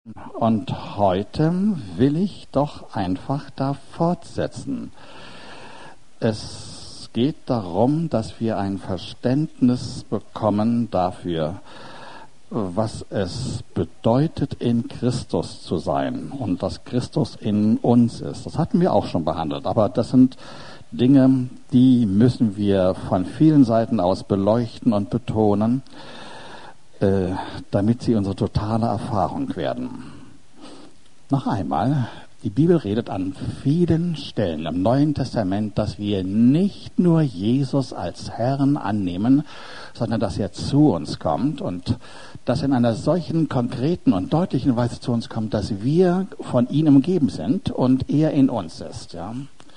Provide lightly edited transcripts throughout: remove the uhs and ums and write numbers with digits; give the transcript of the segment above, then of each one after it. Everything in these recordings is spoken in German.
Und heute will ich doch einfach da fortsetzen. Es geht darum, dass wir ein Verständnis bekommen dafür, was es bedeutet, in Christus zu sein und dass Christus in uns ist. Das hatten wir auch schon behandelt, aber das sind Dinge, die müssen wir von vielen Seiten aus beleuchten und betonen, damit sie unsere totale Erfahrung werden. Noch einmal, die Bibel redet an vielen Stellen im Neuen Testament, dass wir nicht nur Jesus als Herrn annehmen, sondern dass er zu uns kommt und dass in einer solchen konkreten und deutlichen Weise zu uns kommt, dass wir von ihm umgeben sind und er in uns ist. Ja.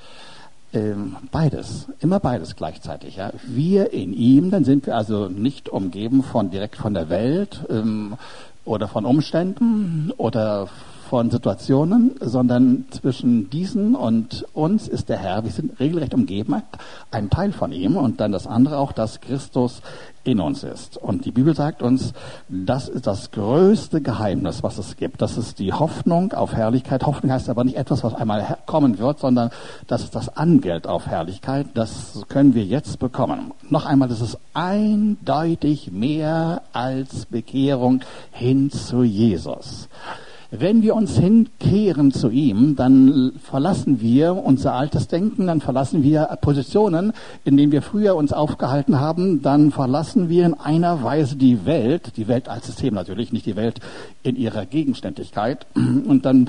Beides, immer beides gleichzeitig. Ja. Wir in ihm, dann sind wir also nicht umgeben direkt von der Welt oder von Umständen oder von Situationen, sondern zwischen diesen und uns ist der Herr. Wir sind regelrecht umgeben, ein Teil von ihm und dann das andere auch, dass Christus in uns ist. Und die Bibel sagt uns, das ist das größte Geheimnis, was es gibt. Das ist die Hoffnung auf Herrlichkeit. Hoffnung heißt aber nicht etwas, was einmal kommen wird, sondern das ist das Angeld auf Herrlichkeit. Das können wir jetzt bekommen. Noch einmal, das ist eindeutig mehr als Bekehrung hin zu Jesus. Wenn wir uns hinkehren zu ihm, dann verlassen wir unser altes Denken, dann verlassen wir Positionen, in denen wir früher uns aufgehalten haben, dann verlassen wir in einer Weise die Welt als System natürlich, nicht die Welt in ihrer Gegenständlichkeit, und dann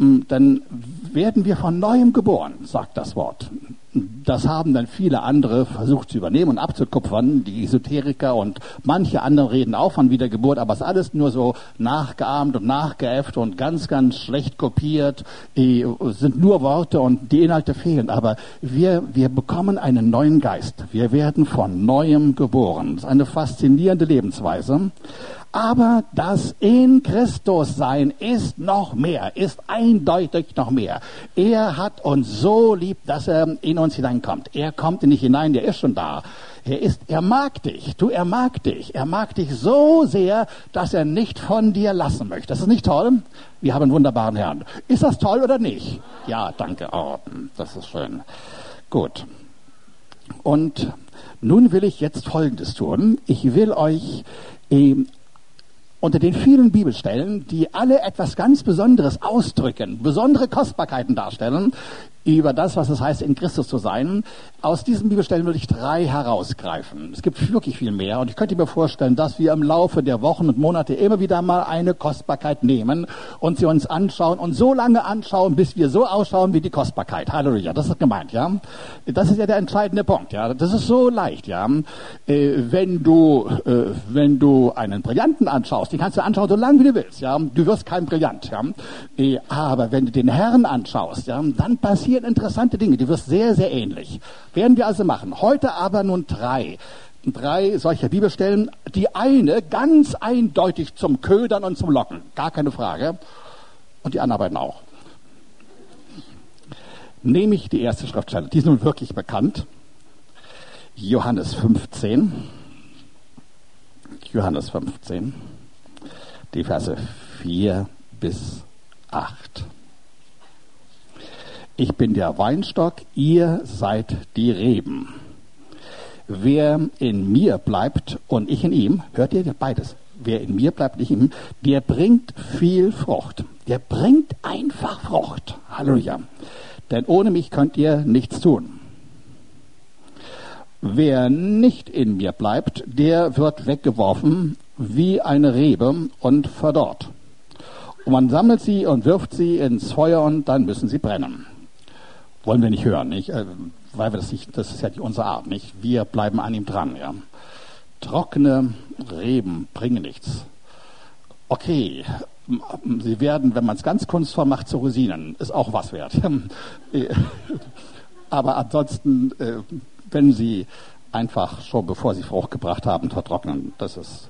werden wir von Neuem geboren, sagt das Wort. Das haben dann viele andere versucht zu übernehmen und abzukupfern, die Esoteriker und manche andere reden auch von Wiedergeburt, aber es ist alles nur so nachgeahmt und nachgeäfft und ganz, ganz schlecht kopiert. Die sind nur Worte und die Inhalte fehlen, aber wir bekommen einen neuen Geist. Wir werden von Neuem geboren. Das ist eine faszinierende Lebensweise. Aber das in Christus sein ist noch mehr, ist eindeutig noch mehr. Er hat uns so lieb, dass er in uns hineinkommt. Er kommt nicht hinein, der ist schon da. Er mag dich, er mag dich so sehr, dass er nicht von dir lassen möchte. Das ist nicht toll? Wir haben einen wunderbaren Herrn. Ist das toll oder nicht? Ja, danke. Oh, das ist schön. Gut. Und nun will ich jetzt Folgendes tun. Ich will euch unter den vielen Bibelstellen, die alle etwas ganz Besonderes ausdrücken, besondere Kostbarkeiten darstellen, über das, was es heißt, in Christus zu sein. Aus diesen Bibelstellen will ich 3 herausgreifen. Es gibt wirklich viel mehr und ich könnte mir vorstellen, dass wir im Laufe der Wochen und Monate immer wieder mal eine Kostbarkeit nehmen und sie uns anschauen und so lange anschauen, bis wir so ausschauen wie die Kostbarkeit. Halleluja, das ist gemeint, ja. Das ist ja der entscheidende Punkt, ja. Das ist so leicht, ja. Wenn du einen Brillanten anschaust, den kannst du anschauen, so lange wie du willst, ja. Du wirst kein Brillant, ja. Aber wenn du den Herrn anschaust, ja, dann passieren interessante Dinge. Du wirst sehr, sehr ähnlich. Werden wir also machen. Heute aber nun 3 solcher Bibelstellen. Die eine ganz eindeutig zum Ködern und zum Locken. Gar keine Frage. Und die anderen beiden auch. Nehme ich die erste Schriftstelle. Die ist nun wirklich bekannt. Johannes 15. Die Verse 4 bis 8. Ich bin der Weinstock, ihr seid die Reben. Wer in mir bleibt und ich in ihm, hört ihr beides, wer in mir bleibt und ich in ihm, der bringt viel Frucht. Der bringt einfach Frucht. Halleluja. Denn ohne mich könnt ihr nichts tun. Wer nicht in mir bleibt, der wird weggeworfen wie eine Rebe und verdorrt. Und man sammelt sie und wirft sie ins Feuer und dann müssen sie brennen. Wollen wir nicht hören, nicht? Weil wir das ist ja nicht unsere Art, nicht? Wir bleiben an ihm dran, ja. Trockene Reben bringen nichts. Okay, sie werden, wenn man es ganz kunstvoll macht, zu Rosinen. Ist auch was wert. Aber ansonsten, wenn sie einfach schon bevor sie Frucht gebracht haben, vertrocknen, das ist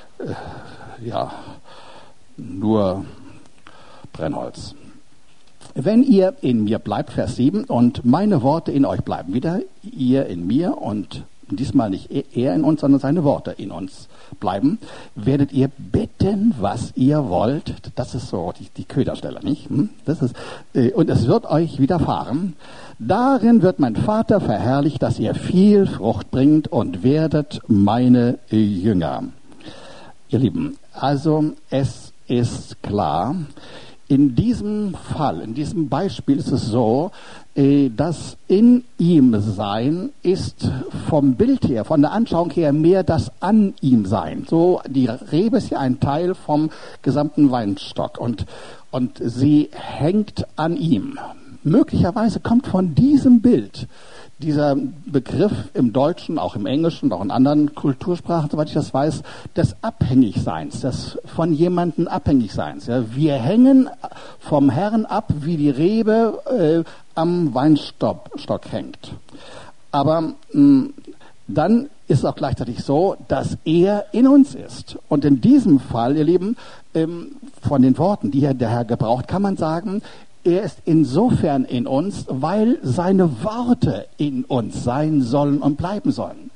nur Brennholz. Wenn ihr in mir bleibt, Vers 7, und meine Worte in euch bleiben. Wieder, ihr in mir und diesmal nicht er in uns, sondern seine Worte in uns bleiben, werdet ihr bitten, was ihr wollt. Das ist so die Köderstelle, nicht? Das ist, und es wird euch widerfahren. Darin wird mein Vater verherrlicht, dass ihr viel Frucht bringt und werdet meine Jünger. Ihr Lieben, also es ist klar, in diesem Fall, in diesem Beispiel ist es so, dass in ihm Sein ist vom Bild her, von der Anschauung her mehr das an ihm Sein. So, die Rebe ist ja ein Teil vom gesamten Weinstock und sie hängt an ihm. Möglicherweise kommt von diesem Bild dieser Begriff im Deutschen, auch im Englischen, auch in anderen Kultursprachen, soweit ich das weiß, des Abhängigseins, des von jemandem Abhängigseins. Ja. Wir hängen vom Herrn ab, wie die Rebe am Weinstock hängt. Aber dann ist es auch gleichzeitig so, dass er in uns ist. Und in diesem Fall, ihr Lieben, von den Worten, die der Herr gebraucht, kann man sagen, er ist insofern in uns, weil seine Worte in uns sein sollen und bleiben sollen.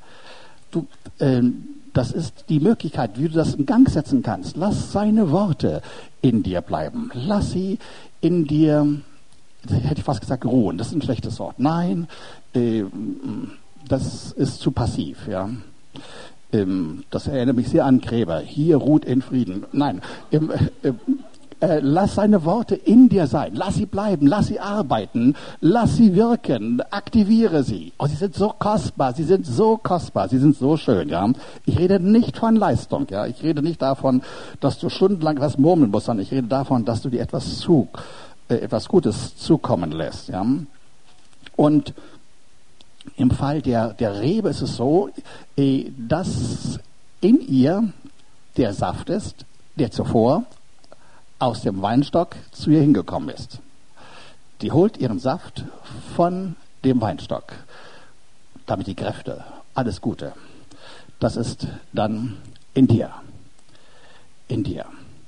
Das ist die Möglichkeit, wie du das in Gang setzen kannst. Lass seine Worte in dir bleiben. Lass sie in dir, hätte ich fast gesagt, ruhen. Das ist ein schlechtes Wort. Nein, das ist zu passiv. Ja. Das erinnert mich sehr an Gräber. Hier ruht in Frieden. Nein, lass seine Worte in dir sein. Lass sie bleiben, lass sie arbeiten, lass sie wirken, aktiviere sie. Oh, sie sind so kostbar, sie sind so kostbar, sie sind so schön, ja. Ich rede nicht von Leistung, ja. Ich rede nicht davon, dass du stundenlang was murmeln musst, sondern ich rede davon, dass du dir etwas Gutes zukommen lässt, ja. Und im Fall der Rebe ist es so, dass in ihr der Saft ist, der zuvor aus dem Weinstock zu ihr hingekommen ist. Die holt ihren Saft von dem Weinstock. Damit die Kräfte, alles Gute. Das ist dann in dir. In dir.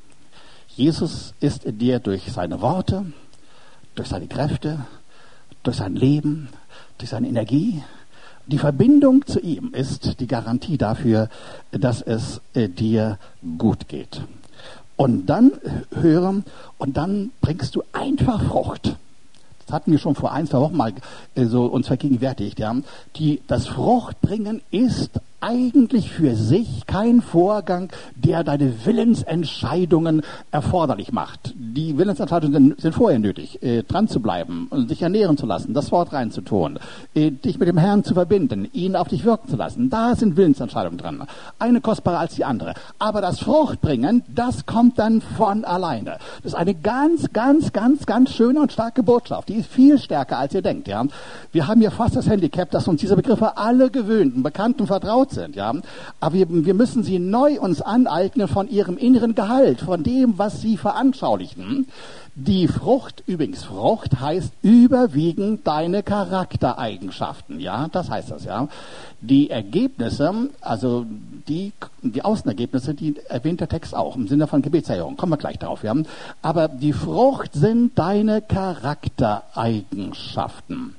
Jesus ist in dir durch seine Worte, durch seine Kräfte, durch sein Leben, durch seine Energie. Die Verbindung zu ihm ist die Garantie dafür, dass es dir gut geht. Und dann hören, und dann bringst du einfach Frucht. Das hatten wir schon vor 1-2 Wochen mal so uns vergegenwärtigt. Ja. Das Fruchtbringen ist eigentlich für sich kein Vorgang, der deine Willensentscheidungen erforderlich macht. Die Willensentscheidungen sind vorher nötig, dran zu bleiben und sich ernähren zu lassen, das Wort reinzutun, dich mit dem Herrn zu verbinden, ihn auf dich wirken zu lassen. Da sind Willensentscheidungen dran. Eine kostbarer als die andere. Aber das Fruchtbringen, das kommt dann von alleine. Das ist eine ganz, ganz, ganz, ganz schöne und starke Botschaft. Die ist viel stärker, als ihr denkt. Ja. Wir haben hier fast das Handicap, dass uns diese Begriffe alle gewöhnt, bekannt und vertraut sind, ja. Aber wir müssen sie neu uns aneignen von ihrem inneren Gehalt, von dem, was sie veranschaulichen. Die Frucht, übrigens, Frucht heißt überwiegend deine Charaktereigenschaften, ja, das heißt das, ja. Die Ergebnisse, also die Außenergebnisse, die erwähnt der Text auch, im Sinne von Gebetserhörung, kommen wir gleich drauf, ja. Aber die Frucht sind deine Charaktereigenschaften.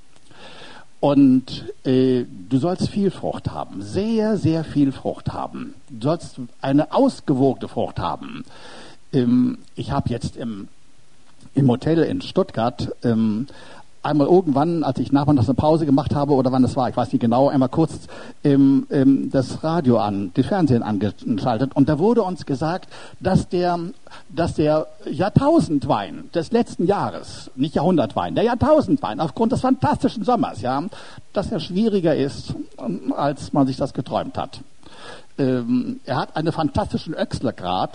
Und du sollst viel Frucht haben, sehr, sehr viel Frucht haben. Du sollst eine ausgewogene Frucht haben. Ich habe jetzt im Hotel in Stuttgart einmal irgendwann, als ich nachmittags eine Pause gemacht habe, oder wann das war, ich weiß nicht genau, einmal kurz das Radio den Fernsehen angeschaltet, und da wurde uns gesagt, dass der Jahrtausendwein des letzten Jahres, nicht Jahrhundertwein, der Jahrtausendwein, aufgrund des fantastischen Sommers, ja, dass er schwieriger ist, als man sich das geträumt hat. Er hat einen fantastischen Öxlergrad,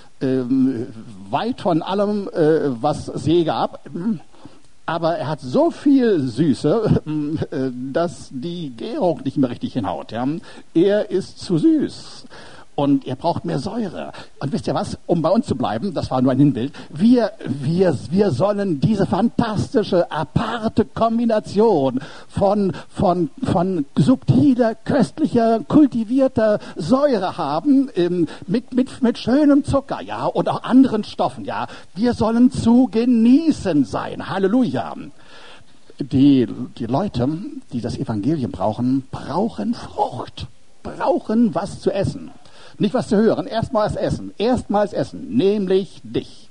weit von allem, was es je gab. Aber er hat so viel Süße, dass die Gärung nicht mehr richtig hinhaut. Ja. Er ist zu süß. Und er braucht mehr Säure. Und wisst ihr was? Um bei uns zu bleiben, das war nur ein Hinbild, wir sollen diese fantastische, aparte Kombination von subtiler, köstlicher, kultivierter Säure haben, mit schönem Zucker, ja, und auch anderen Stoffen, ja. Wir sollen zu genießen sein. Halleluja. die Leute, die das Evangelium brauchen, brauchen Frucht, brauchen was zu essen. Nicht was zu hören, erstmals essen, nämlich dich.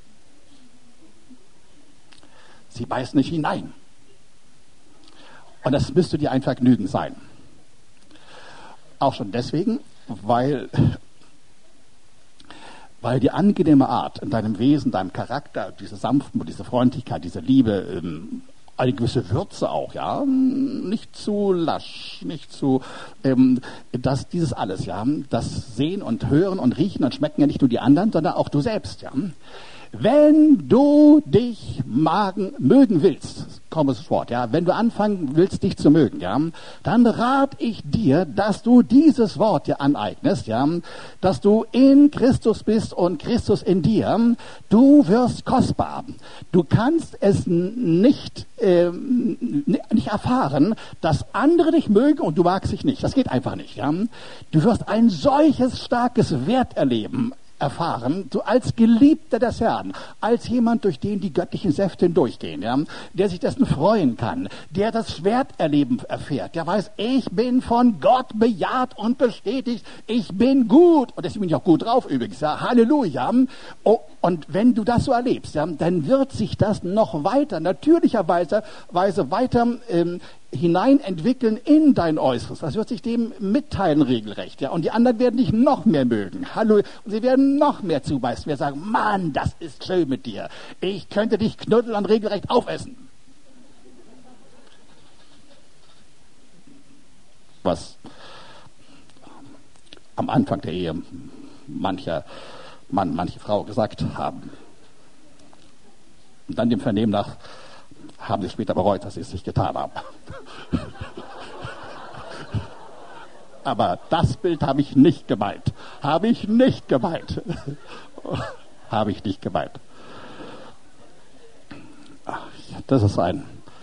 Sie beißen nicht hinein. Und das müsste dir ein Vergnügen sein. Auch schon deswegen, weil die angenehme Art in deinem Wesen, deinem Charakter, diese Sanftmut, diese Freundlichkeit, diese Liebe, eine gewisse Würze auch, ja, nicht zu lasch, nicht zu, dieses alles, ja, das Sehen und Hören und Riechen und Schmecken ja nicht nur die anderen, sondern auch du selbst, ja. Wenn du dich mögen willst, komisches Wort, ja, wenn du anfangen willst, dich zu mögen, ja, dann rate ich dir, dass du dieses Wort dir aneignest, ja, dass du in Christus bist und Christus in dir. Du wirst kostbar. Du kannst es nicht erfahren, dass andere dich mögen und du magst dich nicht. Das geht einfach nicht, ja. Du wirst ein solches starkes Werterleben erfahren, du als Geliebter des Herrn, als jemand, durch den die göttlichen Säfte hindurchgehen, ja, der sich dessen freuen kann, der das Schwerterleben erfährt, der weiß, ich bin von Gott bejaht und bestätigt, ich bin gut, und deswegen bin ich auch gut drauf übrigens, ja, Halleluja. Oh, und wenn du das so erlebst, ja, dann wird sich das noch weiter, natürlicherweise weiter hinein entwickeln in dein Äußeres. Das wird sich dem mitteilen regelrecht, ja. Und die anderen werden dich noch mehr mögen. Hallo. Und sie werden noch mehr zubeißen. Wir sagen, Mann, das ist schön mit dir. Ich könnte dich knuddeln und regelrecht aufessen. Was am Anfang der Ehe mancher Mann, manche Frau gesagt haben. Und dann dem Vernehmen nach haben sie später bereut, dass sie es nicht getan haben. Aber das Bild habe ich nicht gemeint. Habe ich nicht gemeint. Das ist ein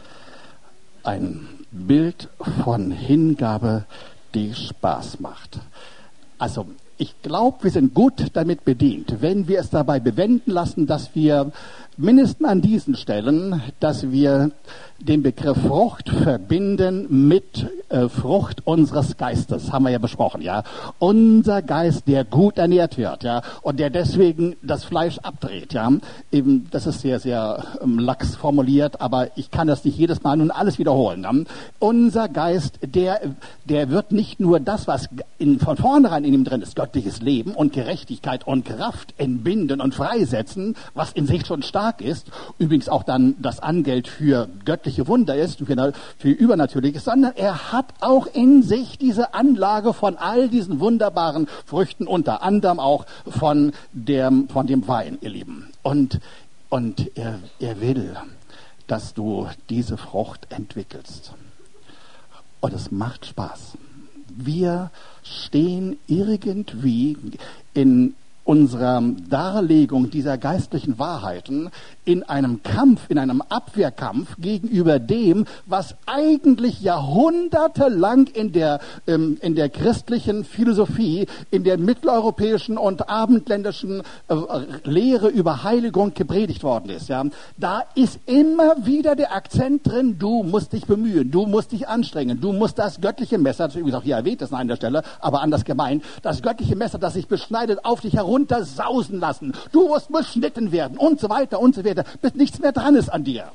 Bild von Hingabe, die Spaß macht. Also, ich glaube, wir sind gut damit bedient, wenn wir es dabei bewenden lassen, dass wir mindestens an diesen Stellen, dass wir den Begriff Frucht verbinden mit Frucht unseres Geistes, haben wir ja besprochen, ja. Unser Geist, der gut ernährt wird, ja, und der deswegen das Fleisch abdreht, ja. Eben, das ist sehr, sehr lax formuliert, aber ich kann das nicht jedes Mal nun alles wiederholen. Ja? Unser Geist, der wird nicht nur das, was von vornherein in ihm drin ist, göttliches Leben und Gerechtigkeit und Kraft entbinden und freisetzen, was in sich schon stark ist, übrigens auch dann das Angeld für göttliche Wunder ist, für Übernatürliches, sondern er hat auch in sich diese Anlage von all diesen wunderbaren Früchten, unter anderem auch von dem Wein, ihr Lieben. Und er will, dass du diese Frucht entwickelst. Und es macht Spaß. Wir stehen irgendwie in unserer Darlegung dieser geistlichen Wahrheiten in einem Kampf, in einem Abwehrkampf gegenüber dem, was eigentlich jahrhundertelang in der christlichen Philosophie, in der mitteleuropäischen und abendländischen Lehre über Heiligung gepredigt worden ist. Ja, da ist immer wieder der Akzent drin: Du musst dich bemühen, du musst dich anstrengen, du musst das göttliche Messer, das übrigens auch hier erwähnt ist an einer Stelle, aber anders gemeint, das göttliche Messer, das sich beschneidet, auf dich heruntersausen lassen. Du musst beschnitten werden und so weiter und so weiter, bis nichts mehr dran ist an dir.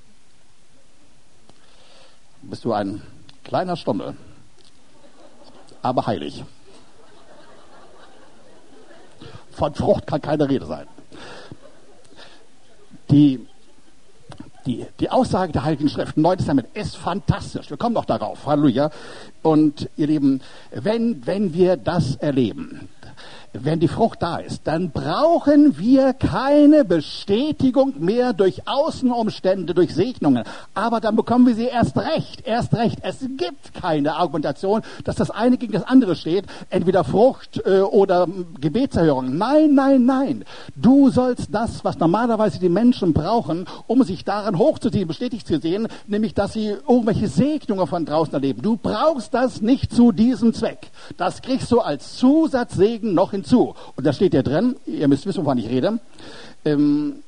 Bist du ein kleiner Stummel, aber heilig. Von Frucht kann keine Rede sein. Die Aussage der Heiligen Schrift im Neuen Testament ist fantastisch. Wir kommen noch darauf. Halleluja. Und ihr Lieben, wenn wir das erleben, wenn die Frucht da ist, dann brauchen wir keine Bestätigung mehr durch Außenumstände, durch Segnungen. Aber dann bekommen wir sie erst recht. Es gibt keine Argumentation, dass das eine gegen das andere steht, entweder Frucht oder Gebetserhörung. Nein. Du sollst das, was normalerweise die Menschen brauchen, um sich daran hochzuziehen, bestätigt zu sehen, nämlich, dass sie irgendwelche Segnungen von draußen erleben. Du brauchst das nicht zu diesem Zweck. Das kriegst du als Zusatzsegen noch hinzu. Und da steht ja drin, ihr müsst wissen, wovon ich rede,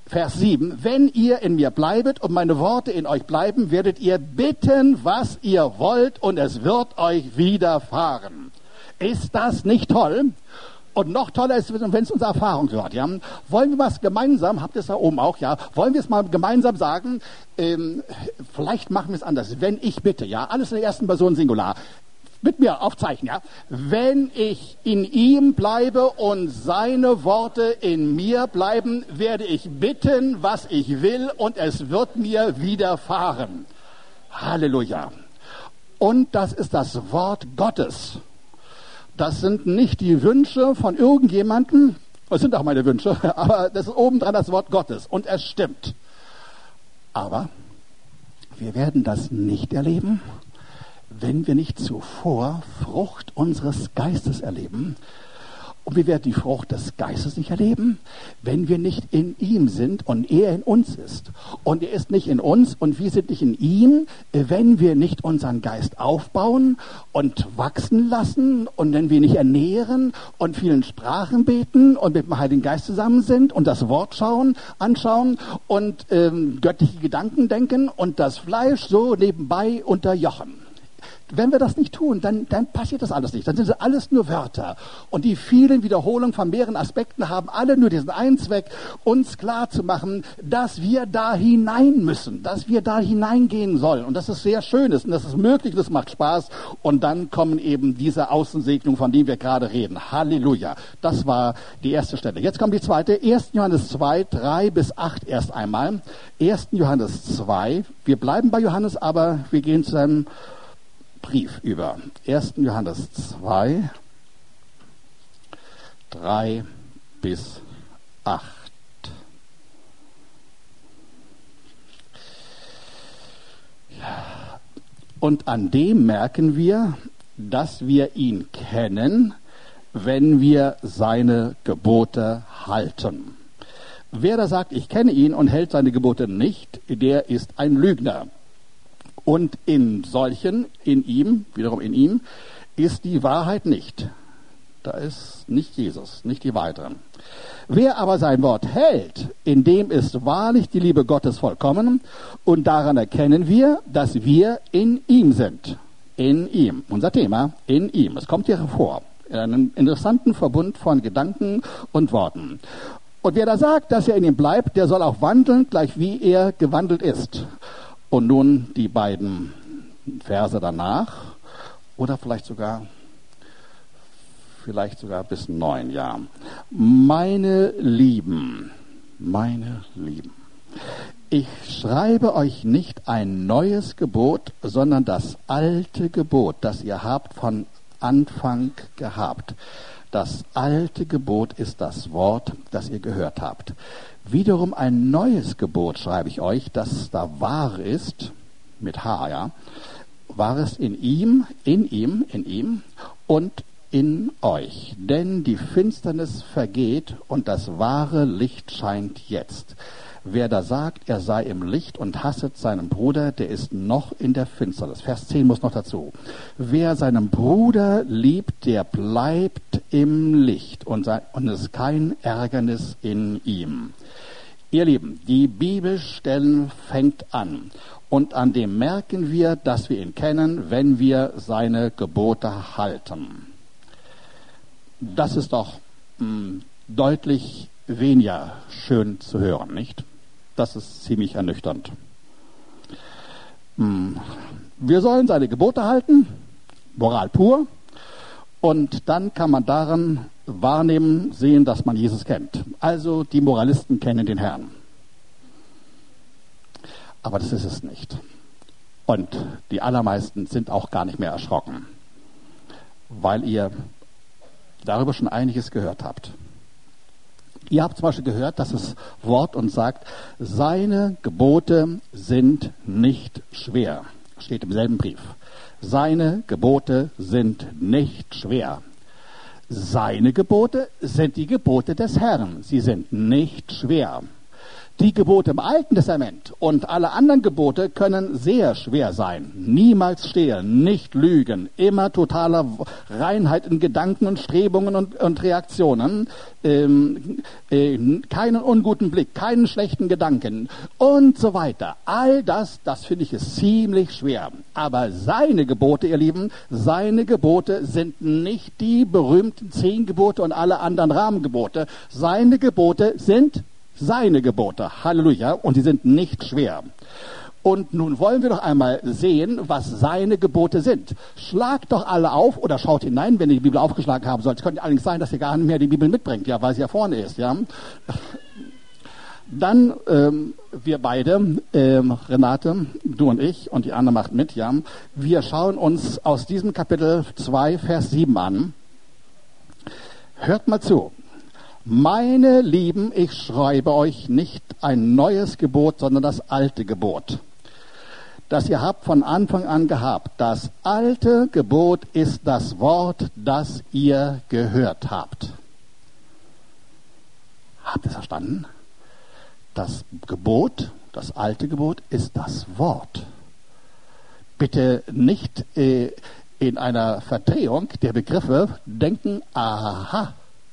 Vers 7, wenn ihr in mir bleibet und meine Worte in euch bleiben, werdet ihr bitten, was ihr wollt, und es wird euch widerfahren. Ist das nicht toll? Und noch toller ist, wenn es unsere Erfahrung wird. Ja? Wollen wir was gemeinsam, habt ihr es da oben auch, ja? Wollen wir es mal gemeinsam sagen? Vielleicht machen wir es anders. Wenn ich bitte, ja, alles in der ersten Person Singular. Mit mir aufzeichnen, ja. Wenn ich in ihm bleibe und seine Worte in mir bleiben, werde ich bitten, was ich will, und es wird mir widerfahren. Halleluja. Und das ist das Wort Gottes. Das sind nicht die Wünsche von irgendjemandem, das sind auch meine Wünsche, aber das ist obendran das Wort Gottes, und es stimmt. Aber wir werden das nicht erleben, wenn wir nicht zuvor Frucht unseres Geistes erleben. Und wir werden die Frucht des Geistes nicht erleben, wenn wir nicht in ihm sind und er in uns ist. Und er ist nicht in uns und wir sind nicht in ihm, wenn wir nicht unseren Geist aufbauen und wachsen lassen und wenn wir nicht ernähren und vielen Sprachen beten und mit dem Heiligen Geist zusammen sind und das Wort anschauen und göttliche Gedanken denken und das Fleisch so nebenbei unterjochen. Wenn wir das nicht tun, dann passiert das alles nicht. Dann sind es alles nur Wörter. Und die vielen Wiederholungen von mehreren Aspekten haben alle nur diesen einen Zweck, uns klar zu machen, dass wir da hinein müssen, dass wir da hineingehen sollen. Und dass es sehr schön ist und dass es möglich ist, das macht Spaß. Und dann kommen eben diese Außensegnungen, von denen wir gerade reden. Halleluja. Das war die erste Stelle. Jetzt kommt die zweite. 1. Johannes 2, 3 bis 8 erst einmal. 1. Johannes 2. Wir bleiben bei Johannes, aber wir gehen zu seinem Brief über. 1. Johannes 2, 3 bis 8. Und an dem merken wir, dass wir ihn kennen, wenn wir seine Gebote halten. Wer da sagt, ich kenne ihn und hält seine Gebote nicht, der ist ein Lügner. Und in solchen, in ihm, wiederum in ihm, ist die Wahrheit nicht. Da ist nicht Jesus, nicht die Wahrheit drin. Wer aber sein Wort hält, in dem ist wahrlich die Liebe Gottes vollkommen, und daran erkennen wir, dass wir in ihm sind. In ihm. Unser Thema, in ihm. Es kommt hier hervor. In einem interessanten Verbund von Gedanken und Worten. Und wer da sagt, dass er in ihm bleibt, der soll auch wandeln, gleich wie er gewandelt ist. Und nun die beiden Verse danach, oder vielleicht sogar bis 9, ja. Meine Lieben, ich schreibe euch nicht ein neues Gebot, sondern das alte Gebot, das ihr habt von Anfang gehabt. Das alte Gebot ist das Wort, das ihr gehört habt. Wiederum ein neues Gebot schreibe ich euch, das da wahr ist, mit H, ja, wahr ist in ihm und in euch. Denn die Finsternis vergeht und das wahre Licht scheint jetzt. Wer da sagt, er sei im Licht und hasset seinen Bruder, der ist noch in der Finsternis. Vers 10 muss noch dazu. Wer seinen Bruder liebt, der bleibt im Licht und es ist kein Ärgernis in ihm. Ihr Lieben, die Bibelstellen fängt an. Und an dem merken wir, dass wir ihn kennen, wenn wir seine Gebote halten. Das ist doch deutlich weniger schön zu hören, nicht? Das ist ziemlich ernüchternd. Wir sollen seine Gebote halten, Moral pur, und dann kann man daran wahrnehmen, sehen, dass man Jesus kennt. Also die Moralisten kennen den Herrn. Aber das ist es nicht. Und die allermeisten sind auch gar nicht mehr erschrocken, weil ihr darüber schon einiges gehört habt. Ihr habt zum Beispiel gehört, dass das Wort uns sagt, seine Gebote sind nicht schwer. Steht im selben Brief. Seine Gebote sind nicht schwer. Seine Gebote sind die Gebote des Herrn. Sie sind nicht schwer. Die Gebote im Alten Testament und alle anderen Gebote können sehr schwer sein. Niemals stehlen, nicht lügen, immer totaler Reinheit in Gedanken und Strebungen und Reaktionen, keinen unguten Blick, keinen schlechten Gedanken und so weiter. All das finde ich ist ziemlich schwer. Aber seine Gebote, ihr Lieben, seine Gebote sind nicht die berühmten 10 Gebote und alle anderen Rahmengebote. Seine Gebote sind seine Gebote. Halleluja. Und die sind nicht schwer. Und nun wollen wir doch einmal sehen, was seine Gebote sind. Schlagt doch alle auf oder schaut hinein, wenn ihr die Bibel aufgeschlagen haben sollt. Es könnte allerdings sein, dass ihr gar nicht mehr die Bibel mitbringt, ja, weil sie ja vorne ist, ja. Dann wir beide, Renate, du und ich und die andere macht mit, ja. Wir schauen uns aus diesem Kapitel 2, Vers 7 an. Hört mal zu. Meine Lieben, ich schreibe euch nicht ein neues Gebot, sondern das alte Gebot, das ihr habt von Anfang an gehabt. Das alte Gebot ist das Wort, das ihr gehört habt. Habt ihr es verstanden? Das Gebot, das alte Gebot, ist das Wort. Bitte nicht in einer Verdrehung der Begriffe denken, aha,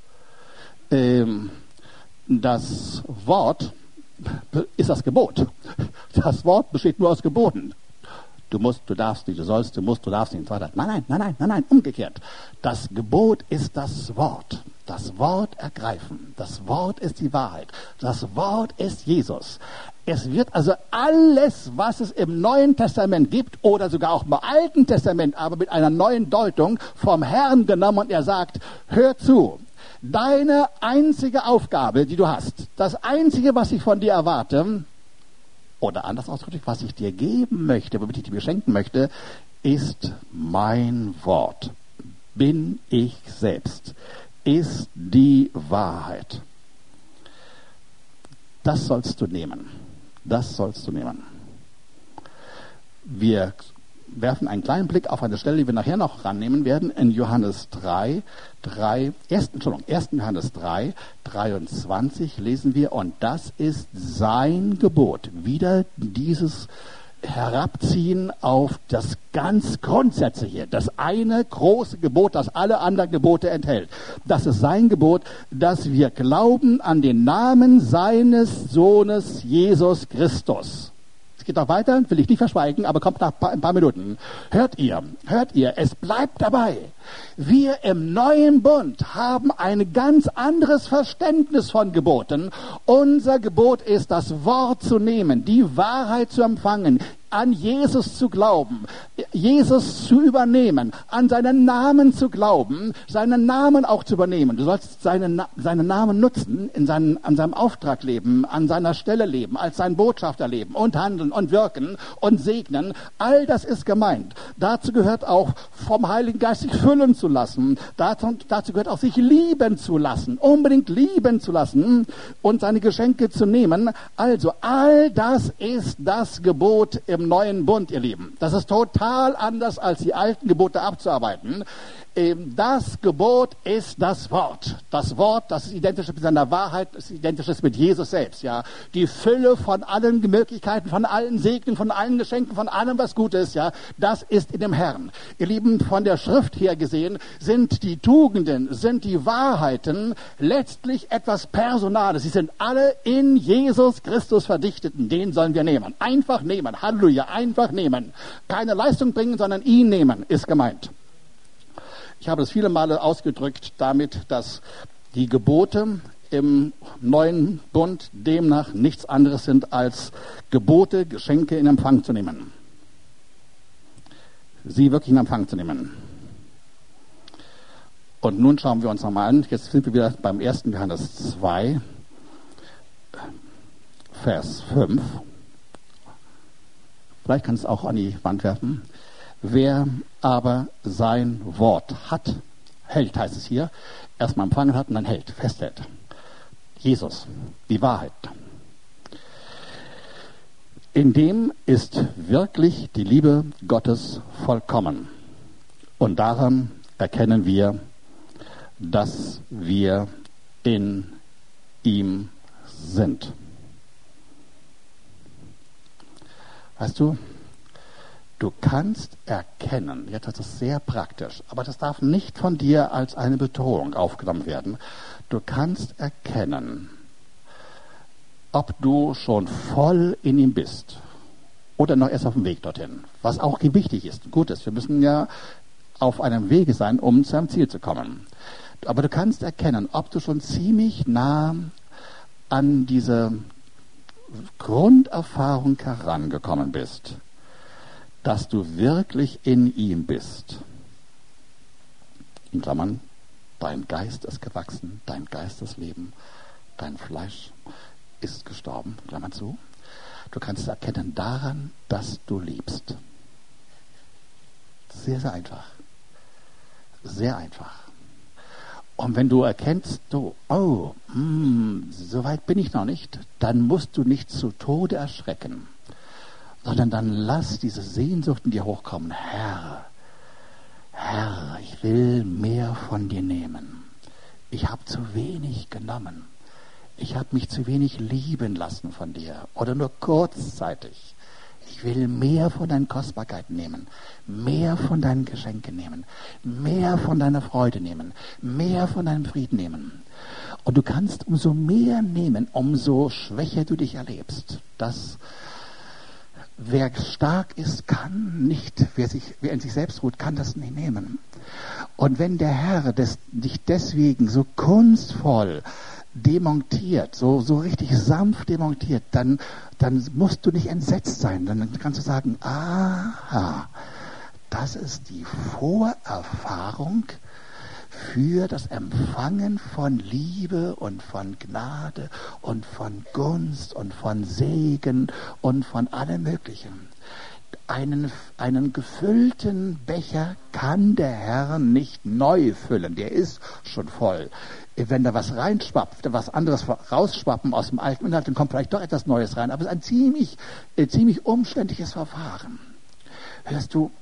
das Wort ist das Gebot. Das Wort besteht nur aus Geboten. Du musst, du darfst nicht, du sollst, du musst, du darfst nicht und so weiter. Nein, umgekehrt. Das Gebot ist das Wort. Das Wort ergreifen. Das Wort ist die Wahrheit. Das Wort ist Jesus. Es wird also alles, was es im Neuen Testament gibt oder sogar auch im Alten Testament, aber mit einer neuen Deutung vom Herrn genommen und er sagt, hör zu. Deine einzige Aufgabe, die du hast, das Einzige, was ich von dir erwarte, oder anders ausgedrückt, was ich dir geben möchte, womit ich dir beschenken möchte, ist mein Wort. Bin ich selbst. Ist die Wahrheit. Das sollst du nehmen. Das sollst du nehmen. Wir werfen einen kleinen Blick auf eine Stelle, die wir nachher noch rannehmen werden, in Johannes 1. Johannes 3, 23 lesen wir, und das ist sein Gebot. Wieder dieses Herabziehen auf das ganz Grundsätzliche, das eine große Gebot, das alle anderen Gebote enthält. Das ist sein Gebot, dass wir glauben an den Namen seines Sohnes Jesus Christus. Es geht noch weiter, will ich nicht verschweigen, aber kommt nach ein paar Minuten. Hört ihr, es bleibt dabei. Wir im neuen Bund haben ein ganz anderes Verständnis von Geboten. Unser Gebot ist, das Wort zu nehmen, die Wahrheit zu empfangen, an Jesus zu glauben, Jesus zu übernehmen, an seinen Namen zu glauben, seinen Namen auch zu übernehmen. Du sollst seinen Namen nutzen, an seinem Auftrag leben, an seiner Stelle leben, als sein Botschafter leben und handeln und wirken und segnen. All das ist gemeint. Dazu gehört auch vom Heiligen Geist sich füllen zu lassen. Dazu gehört auch sich lieben zu lassen, unbedingt lieben zu lassen und seine Geschenke zu nehmen. Also all das ist das Gebot im neuen Bund, ihr Lieben. Das ist total anders, als die alten Gebote abzuarbeiten. Das Gebot ist das Wort. Das Wort, das ist identisch mit seiner Wahrheit, das ist identisch mit Jesus selbst, ja. Die Fülle von allen Möglichkeiten, von allen Segnen, von allen Geschenken, von allem, was gut ist, ja. Das ist in dem Herrn. Ihr Lieben, von der Schrift her gesehen, sind die Tugenden, sind die Wahrheiten letztlich etwas Personales. Sie sind alle in Jesus Christus verdichtet. Den sollen wir nehmen. Einfach nehmen. Halleluja. Einfach nehmen. Keine Leistung bringen, sondern ihn nehmen, ist gemeint. Ich habe es viele Male ausgedrückt damit, dass die Gebote im neuen Bund demnach nichts anderes sind als Gebote, Geschenke in Empfang zu nehmen. Sie wirklich in Empfang zu nehmen. Und nun schauen wir uns nochmal an, jetzt sind wir wieder beim 1. Johannes 2, Vers 5. Vielleicht kannst du es auch an die Wand werfen. Wer aber sein Wort hat, hält, heißt es hier, erstmal empfangen hat und dann hält, festhält. Jesus, die Wahrheit. In dem ist wirklich die Liebe Gottes vollkommen. Und daran erkennen wir, dass wir in ihm sind. Weißt du, du kannst erkennen, jetzt ist es sehr praktisch, aber das darf nicht von dir als eine Bedrohung aufgenommen werden. Du kannst erkennen, ob du schon voll in ihm bist oder noch erst auf dem Weg dorthin. Was auch wichtig ist, gut ist. Wir müssen ja auf einem Wege sein, um zu einem Ziel zu kommen. Aber du kannst erkennen, ob du schon ziemlich nah an diese Grunderfahrung herangekommen bist, dass du wirklich in ihm bist. In Klammern, dein Geist ist gewachsen, dein Geistesleben, dein Fleisch ist gestorben, Klammern zu. Du kannst erkennen daran, dass du liebst. Sehr, sehr einfach. Sehr einfach. Und wenn du erkennst, so weit bin ich noch nicht, dann musst du nicht zu Tode erschrecken, sondern dann lass diese Sehnsucht in dir hochkommen. Herr, ich will mehr von dir nehmen. Ich habe zu wenig genommen. Ich habe mich zu wenig lieben lassen von dir oder nur kurzzeitig. Ich will mehr von deinen Kostbarkeiten nehmen, mehr von deinen Geschenken nehmen, mehr von deiner Freude nehmen, mehr von deinem Frieden nehmen. Und du kannst umso mehr nehmen, umso schwächer du dich erlebst. Wer stark ist, kann nicht, wer in sich selbst ruht, kann das nicht nehmen. Und wenn der Herr dich deswegen so kunstvoll demontiert, so richtig sanft demontiert, dann musst du nicht entsetzt sein. Dann kannst du sagen, aha, das ist die Vorerfahrung für das Empfangen von Liebe und von Gnade und von Gunst und von Segen und von allem Möglichen. Einen gefüllten Becher kann der Herr nicht neu füllen, der ist schon voll. Wenn da was reinschwappt, was anderes rausschwappen aus dem alten Inhalt, dann kommt vielleicht doch etwas Neues rein. Aber es ist ein ziemlich umständliches Verfahren. Hörst du,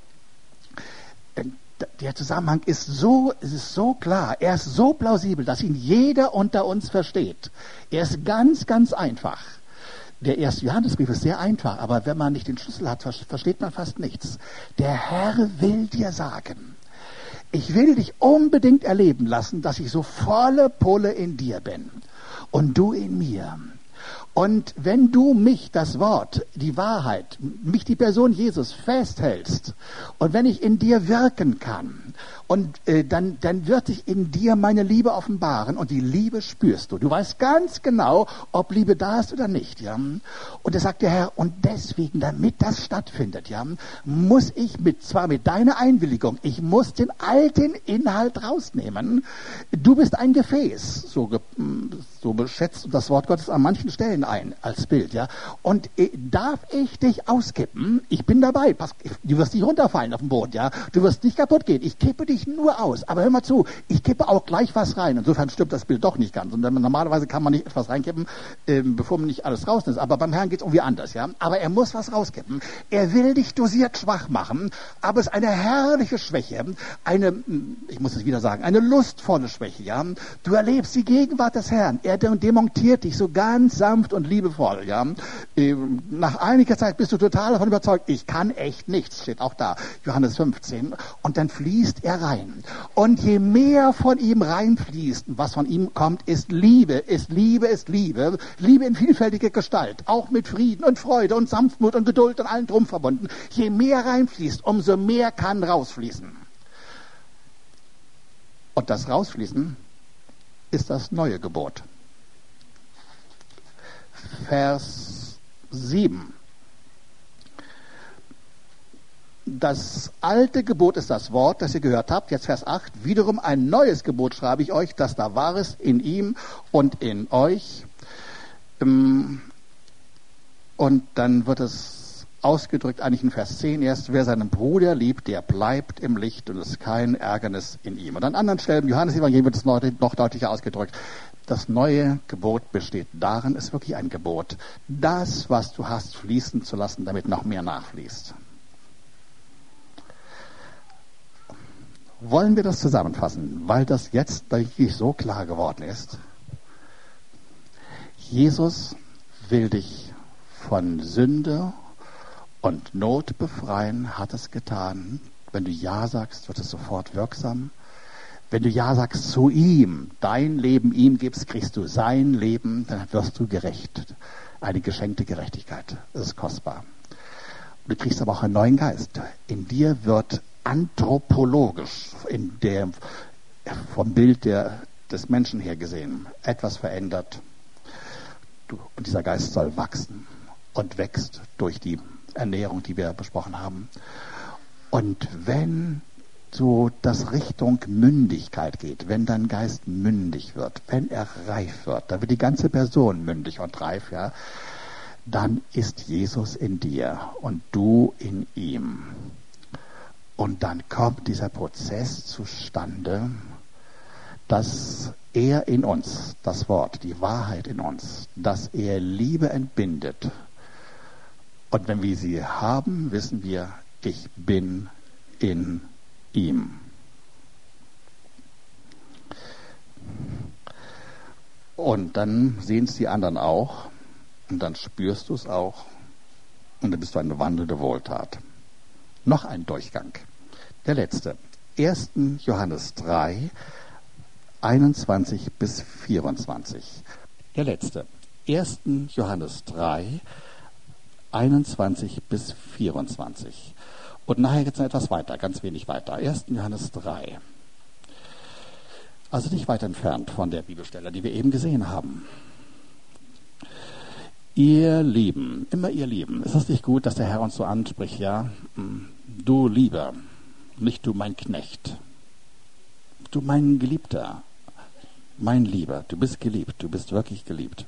der Zusammenhang ist so klar, er ist so plausibel, dass ihn jeder unter uns versteht. Er ist ganz, ganz einfach. Der erste Johannesbrief ist sehr einfach, aber wenn man nicht den Schlüssel hat, versteht man fast nichts. Der Herr will dir sagen, ich will dich unbedingt erleben lassen, dass ich so volle Pulle in dir bin und du in mir. Und wenn du mich, das Wort, die Wahrheit, mich, die Person Jesus festhältst und wenn ich in dir wirken kann, und dann wird sich in dir meine Liebe offenbaren und die Liebe spürst du. Du weißt ganz genau, ob Liebe da ist oder nicht. Ja? Und da sagt der Herr, und deswegen, damit das stattfindet, ja, muss ich zwar mit deiner Einwilligung, ich muss den alten Inhalt rausnehmen. Du bist ein Gefäß, so beschätzt das Wort Gottes an manchen Stellen ein als Bild. Ja? Und darf ich dich auskippen? Ich bin dabei. Du wirst nicht runterfallen auf den Boden. Ja? Du wirst nicht kaputt gehen. Ich kippe dich nur aus. Aber hör mal zu, ich kippe auch gleich was rein. Insofern stimmt das Bild doch nicht ganz. Und normalerweise kann man nicht etwas reinkippen, bevor man nicht alles rausnimmt. Aber beim Herrn geht es irgendwie anders. Ja? Aber er muss was rauskippen. Er will dich dosiert schwach machen. Aber es ist eine herrliche Schwäche. Ich muss es wieder sagen, eine lustvolle Schwäche. Ja? Du erlebst die Gegenwart des Herrn. Er demontiert dich so ganz sanft und liebevoll. Ja? Nach einiger Zeit bist du total davon überzeugt, ich kann echt nichts. Steht auch da, Johannes 15. Und dann fließt er rein. Und je mehr von ihm reinfließt, was von ihm kommt, ist Liebe, ist Liebe, ist Liebe. Liebe in vielfältiger Gestalt, auch mit Frieden und Freude und Sanftmut und Geduld und allem drum verbunden. Je mehr reinfließt, umso mehr kann rausfließen. Und das Rausfließen ist das neue Gebot. Vers 7. Das alte Gebot ist das Wort, das ihr gehört habt. Jetzt Vers 8. Wiederum ein neues Gebot schreibe ich euch, dass da Wahres in ihm und in euch. Und dann wird es ausgedrückt, eigentlich in Vers 10 erst, wer seinen Bruder liebt, der bleibt im Licht und es ist kein Ärgernis in ihm. Und an anderen Stellen im Johannes-Evangelium wird es noch deutlicher ausgedrückt. Das neue Gebot besteht darin, ist wirklich ein Gebot, das, was du hast, fließen zu lassen, damit noch mehr nachfließt. Wollen wir das zusammenfassen, weil das jetzt, denke ich, so klar geworden ist? Jesus will dich von Sünde Und Not befreien hat es getan. Wenn du Ja sagst, wird es sofort wirksam. Wenn du Ja sagst zu ihm, dein Leben ihm gibst, kriegst du sein Leben, dann wirst du gerecht. Eine geschenkte Gerechtigkeit. Das ist kostbar. Du kriegst aber auch einen neuen Geist. In dir wird anthropologisch, vom Bild des Menschen her gesehen, etwas verändert. Und dieser Geist soll wachsen und wächst durch die Ernährung, die wir besprochen haben. Und wenn so das Richtung Mündigkeit geht, wenn dein Geist mündig wird, wenn er reif wird, dann wird die ganze Person mündig und reif, ja, dann ist Jesus in dir und du in ihm. Und dann kommt dieser Prozess zustande, dass er in uns, das Wort, die Wahrheit in uns, dass er Liebe entbindet. Und wenn wir sie haben, wissen wir, ich bin in ihm. Und dann sehen es die anderen auch und dann spürst du es auch und dann bist du eine wandelnde Wohltat. Noch ein Durchgang. Der letzte. 1. Johannes 3, 21 bis 24. Der letzte. 1. Johannes 3, 21 bis 24. Und nachher geht es noch etwas weiter, ganz wenig weiter. 1. Johannes 3. Also nicht weit entfernt von der Bibelstelle, die wir eben gesehen haben. Ihr Lieben, immer ihr Lieben. Ist es nicht gut, dass der Herr uns so anspricht, ja? Du Lieber, nicht du mein Knecht. Du mein Geliebter, mein Lieber, du bist geliebt, du bist wirklich geliebt.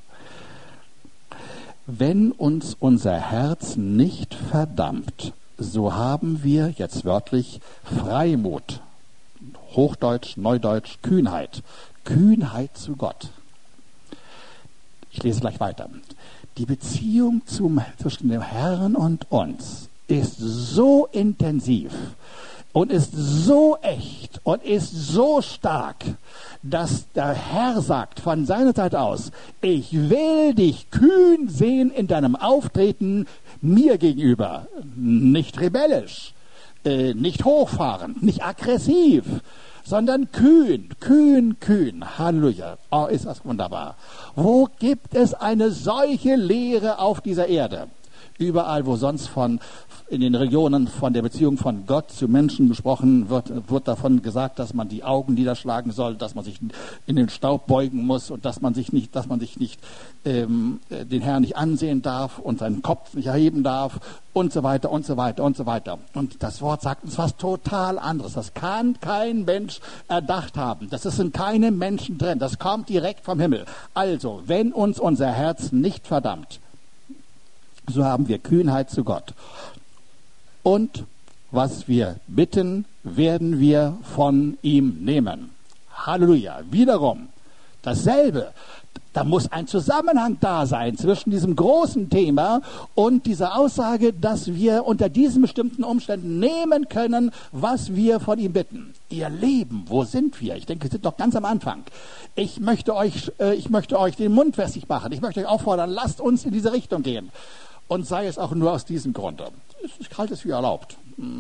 Wenn uns unser Herz nicht verdammt, so haben wir jetzt wörtlich Freimut. Hochdeutsch, Neudeutsch, Kühnheit. Kühnheit zu Gott. Ich lese gleich weiter. Die Beziehung zwischen dem Herrn und uns ist so intensiv und ist so echt und ist so stark, dass der Herr sagt von seiner Seite aus, ich will dich kühn sehen in deinem Auftreten mir gegenüber. Nicht rebellisch, nicht hochfahrend, nicht aggressiv, sondern kühn, kühn, kühn. Halleluja. Oh, ist das wunderbar. Wo gibt es eine solche Lehre auf dieser Erde? Überall, wo sonst in den Regionen von der Beziehung von Gott zu Menschen gesprochen wird davon gesagt, dass man die Augen niederschlagen soll, dass man sich in den Staub beugen muss und dass man sich nicht den Herrn nicht ansehen darf und seinen Kopf nicht erheben darf und so weiter und so weiter und so weiter. Und das Wort sagt uns was total anderes. Das kann kein Mensch erdacht haben. Das ist in keinem Menschen drin. Das kommt direkt vom Himmel. Also, wenn uns unser Herz nicht verdammt, so haben wir Kühnheit zu Gott. Und was wir bitten, werden wir von ihm nehmen. Halleluja. Wiederum dasselbe. Da muss ein Zusammenhang da sein zwischen diesem großen Thema und dieser Aussage, dass wir unter diesen bestimmten Umständen nehmen können, was wir von ihm bitten. Ihr Leben, wo sind wir? Ich denke, wir sind noch ganz am Anfang. Ich möchte euch den Mund wässrig machen. Ich möchte euch auffordern, lasst uns in diese Richtung gehen. Und sei es auch nur aus diesem Grunde. Ich halte es für erlaubt.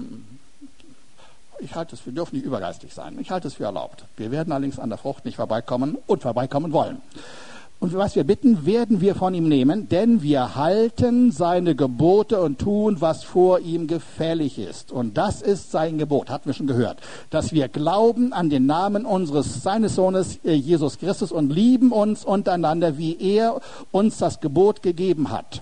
Wir dürfen nicht übergeistig sein. Ich halte es für erlaubt. Wir werden allerdings an der Frucht nicht vorbeikommen und vorbeikommen wollen. Und was wir bitten, werden wir von ihm nehmen, denn wir halten seine Gebote und tun, was vor ihm gefällig ist. Und das ist sein Gebot, hatten wir schon gehört, dass wir glauben an den Namen seines Sohnes Jesus Christus und lieben uns untereinander, wie er uns das Gebot gegeben hat.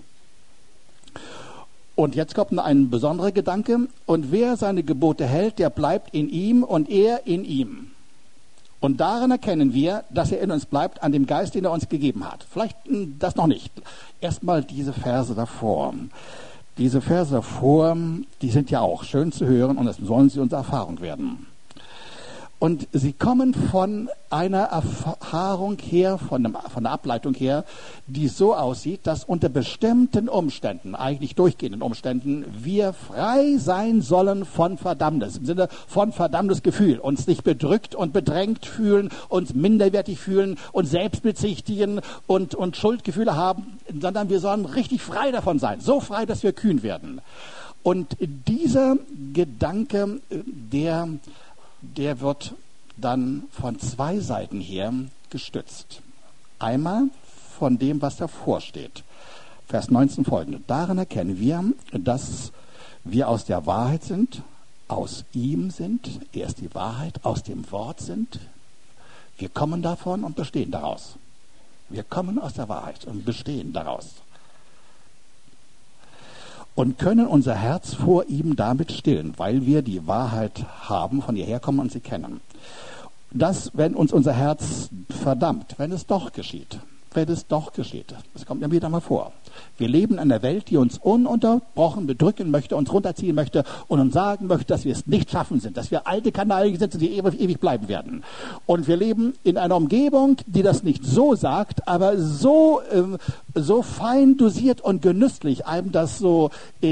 Und jetzt kommt noch ein besonderer Gedanke. Und wer seine Gebote hält, der bleibt in ihm und er in ihm. Und daran erkennen wir, dass er in uns bleibt, an dem Geist, den er uns gegeben hat. Vielleicht das noch nicht. Erstmal diese Verse davor. Diese Verse davor, die sind ja auch schön zu hören und es sollen sie unsere Erfahrung werden. Und sie kommen von einer Erfahrung her, von der Ableitung her, die so aussieht, dass unter bestimmten Umständen, eigentlich durchgehenden Umständen, wir frei sein sollen von Verdammnis, im Sinne von Verdammnisgefühl, uns nicht bedrückt und bedrängt fühlen, uns minderwertig fühlen, uns selbst bezichtigen und Schuldgefühle haben, sondern wir sollen richtig frei davon sein, so frei, dass wir kühn werden. Und dieser Gedanke, der wird dann von zwei Seiten her gestützt. Einmal von dem, was davor steht. Vers 19 folgende. Daran erkennen wir, dass wir aus der Wahrheit sind, aus ihm sind, er ist die Wahrheit, aus dem Wort sind. Wir kommen davon und bestehen daraus. Wir kommen aus der Wahrheit und bestehen daraus. Und können unser Herz vor ihm damit stillen, weil wir die Wahrheit haben, von ihr herkommen und sie kennen. Dass, wenn uns unser Herz verdammt, wenn es doch geschieht, das kommt ja wieder mal vor. Wir leben in einer Welt, die uns ununterbrochen bedrücken möchte, uns runterziehen möchte und uns sagen möchte, dass wir es nicht schaffen sind, dass wir alte Kanalien sind, die ewig bleiben werden. Und wir leben in einer Umgebung, die das nicht so sagt, aber so fein dosiert und genüsslich einem das so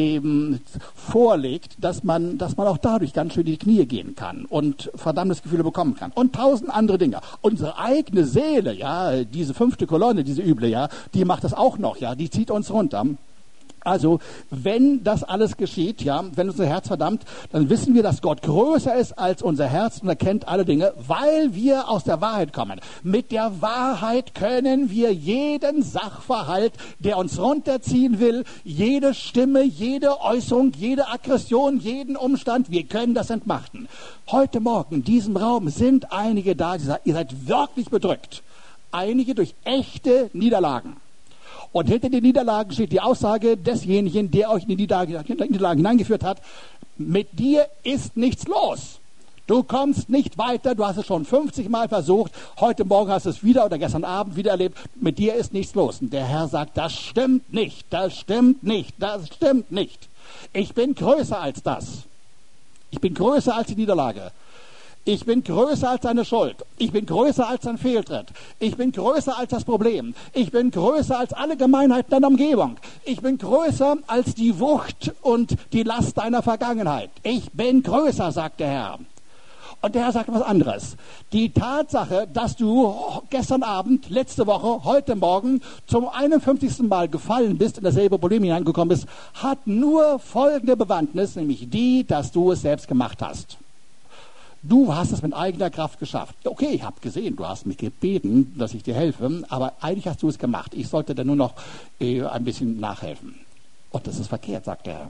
vorlegt, dass man auch dadurch ganz schön in die Knie gehen kann und Verdammnisgefühle bekommen kann. Und 1000 andere Dinge. Unsere eigene Seele, ja, diese 5. Kolonne, diese üble, ja, die macht das auch noch, ja, die zieht uns runter. Also, wenn das alles geschieht, ja, wenn unser Herz verdammt, dann wissen wir, dass Gott größer ist als unser Herz und erkennt alle Dinge, weil wir aus der Wahrheit kommen. Mit der Wahrheit können wir jeden Sachverhalt, der uns runterziehen will, jede Stimme, jede Äußerung, jede Aggression, jeden Umstand, wir können das entmachten. Heute Morgen in diesem Raum sind einige da, die sagen, ihr seid wirklich bedrückt. Einige durch echte Niederlagen. Und hinter den Niederlagen steht die Aussage desjenigen, der euch in die Niederlagen hineingeführt hat, mit dir ist nichts los. Du kommst nicht weiter, du hast es schon 50 Mal versucht, heute Morgen hast du es wieder oder gestern Abend wieder erlebt, mit dir ist nichts los. Und der Herr sagt, das stimmt nicht, das stimmt nicht, das stimmt nicht. Ich bin größer als das. Ich bin größer als die Niederlage. Ich bin größer als deine Schuld. Ich bin größer als dein Fehltritt. Ich bin größer als das Problem. Ich bin größer als alle Gemeinheiten deiner Umgebung. Ich bin größer als die Wucht und die Last deiner Vergangenheit. Ich bin größer, sagt der Herr. Und der Herr sagt was anderes. Die Tatsache, dass du gestern Abend, letzte Woche, heute Morgen zum 51. Mal gefallen bist, in dasselbe Problem hineingekommen bist, hat nur folgende Bewandtnis, nämlich die, dass du es selbst gemacht hast. Du hast es mit eigener Kraft geschafft. Okay, ich habe gesehen, du hast mich gebeten, dass ich dir helfe, aber eigentlich hast du es gemacht. Ich sollte dir nur noch ein bisschen nachhelfen. Und das ist verkehrt, sagt der Herr.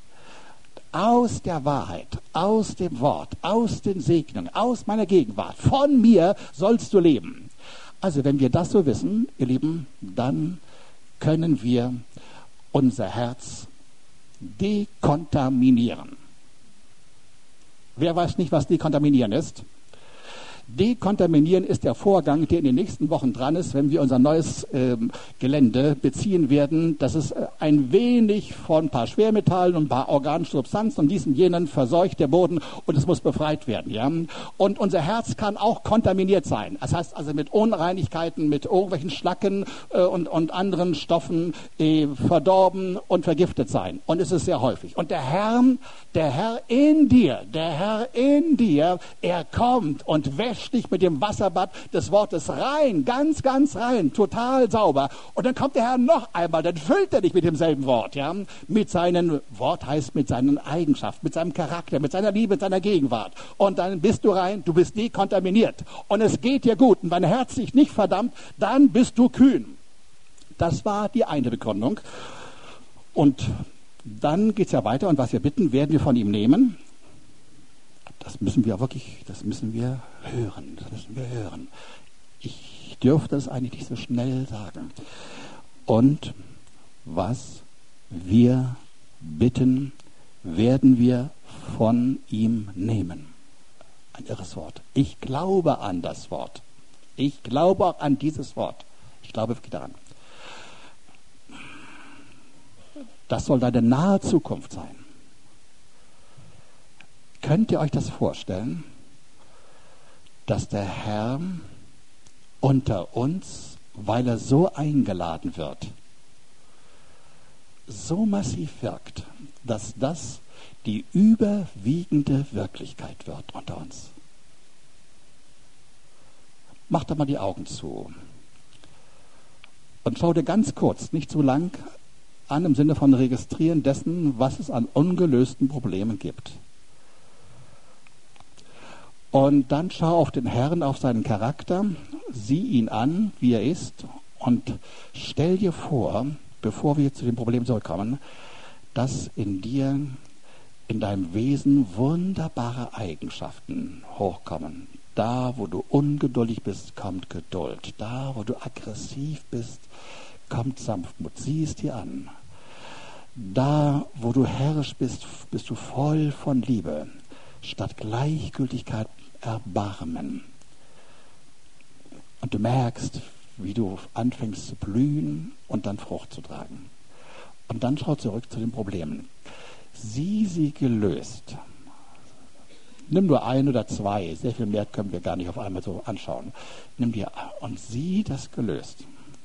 Aus der Wahrheit, aus dem Wort, aus den Segnungen, aus meiner Gegenwart, von mir sollst du leben. Also wenn wir das so wissen, ihr Lieben, dann können wir unser Herz dekontaminieren. Wer weiß nicht, was dekontaminieren ist? Dekontaminieren ist der Vorgang, der in den nächsten Wochen dran ist, wenn wir unser neues Gelände beziehen werden. Das ist ein wenig von ein paar Schwermetallen und ein paar organischen Substanzen und diesen jenen verseucht der Boden und es muss befreit werden. Ja? Und unser Herz kann auch kontaminiert sein. Das heißt also mit Unreinigkeiten, mit irgendwelchen Schlacken und anderen Stoffen verdorben und vergiftet sein. Und es ist sehr häufig. Und der Herr in dir, er kommt und wäscht dich mit dem Wasserbad des Wortes rein, ganz, ganz rein, total sauber. Und dann kommt der Herr noch einmal, dann füllt er dich mit demselben Wort, ja, mit seinem Wort heißt mit seinen Eigenschaften, mit seinem Charakter, mit seiner Liebe, mit seiner Gegenwart. Und dann bist du rein, du bist dekontaminiert. Und es geht dir gut. Und wenn dein Herz dich nicht verdammt, dann bist du kühn. Das war die eine Begründung. Und dann geht es ja weiter und was wir bitten, werden wir von ihm nehmen. Das müssen wir hören. Ich dürfte es eigentlich nicht so schnell sagen. Und was wir bitten, werden wir von ihm nehmen. Ein irres Wort. Ich glaube an das Wort. Ich glaube auch an dieses Wort. Ich glaube wirklich daran. Das soll deine nahe Zukunft sein. Könnt ihr euch das vorstellen, dass der Herr unter uns, weil er so eingeladen wird, so massiv wirkt, dass das die überwiegende Wirklichkeit wird unter uns? Mach doch mal die Augen zu und schau dir ganz kurz, nicht zu lang, an im Sinne von Registrieren dessen, was es an ungelösten Problemen gibt. Und dann schau auf den Herrn, auf seinen Charakter, sieh ihn an, wie er ist, und stell dir vor, bevor wir zu dem Problem zurückkommen, dass in dir, in deinem Wesen wunderbare Eigenschaften hochkommen. Da, wo du ungeduldig bist, kommt Geduld. Da, wo du aggressiv bist, kommt Sanftmut. Sieh es dir an. Da, wo du herrisch bist, bist du voll von Liebe. Statt Gleichgültigkeit Erbarmen. Und du merkst, wie du anfängst zu blühen und dann Frucht zu tragen. Und dann schau zurück zu den Problemen. Sieh sie gelöst. Nimm nur ein oder zwei, sehr viel mehr können wir gar nicht auf einmal so anschauen. Nimm dir und sieh das gelöst.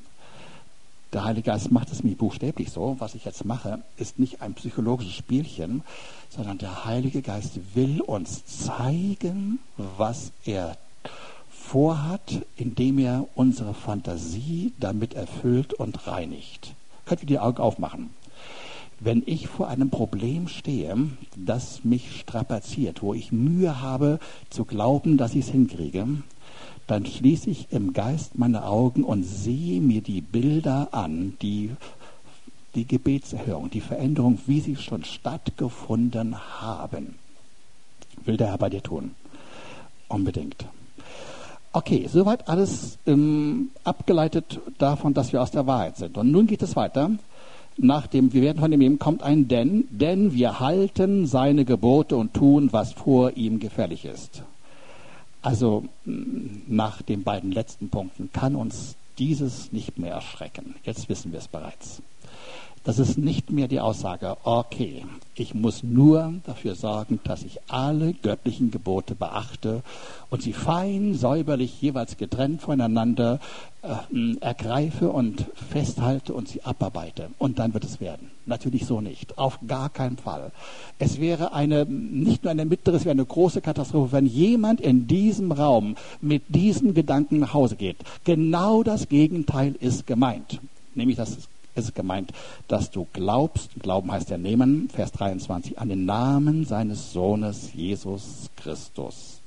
Der Heilige Geist macht es mir buchstäblich so. Was ich jetzt mache, ist nicht ein psychologisches Spielchen, sondern der Heilige Geist will uns zeigen, was er vorhat, indem er unsere Fantasie damit erfüllt und reinigt. Könnt ihr die Augen aufmachen? Wenn ich vor einem Problem stehe, das mich strapaziert, wo ich Mühe habe zu glauben, dass ich es hinkriege, dann schließe ich im Geist meine Augen und sehe mir die Bilder an, die Gebetserhörung, die Veränderung, wie sie schon stattgefunden haben. Will der Herr bei dir tun? Unbedingt. Okay, soweit alles abgeleitet davon, dass wir aus der Wahrheit sind. Und nun geht es weiter. Wir werden von dem nehmen, kommt ein denn wir halten seine Gebote und tun, was vor ihm gefällig ist. Also nach den beiden letzten Punkten kann uns dieses nicht mehr erschrecken. Jetzt wissen wir es bereits. Das ist nicht mehr die Aussage, okay, ich muss nur dafür sorgen, dass ich alle göttlichen Gebote beachte und sie fein, säuberlich, jeweils getrennt voneinander ergreife und festhalte und sie abarbeite. Und dann wird es werden. Natürlich so nicht. Auf gar keinen Fall. Es wäre nicht nur eine mittlere, es wäre eine große Katastrophe, wenn jemand in diesem Raum mit diesem Gedanken nach Hause geht. Genau das Gegenteil ist gemeint. Nämlich, es ist gemeint, dass du glaubst, Glauben heißt ja nehmen, Vers 23, an den Namen seines Sohnes Jesus Christus.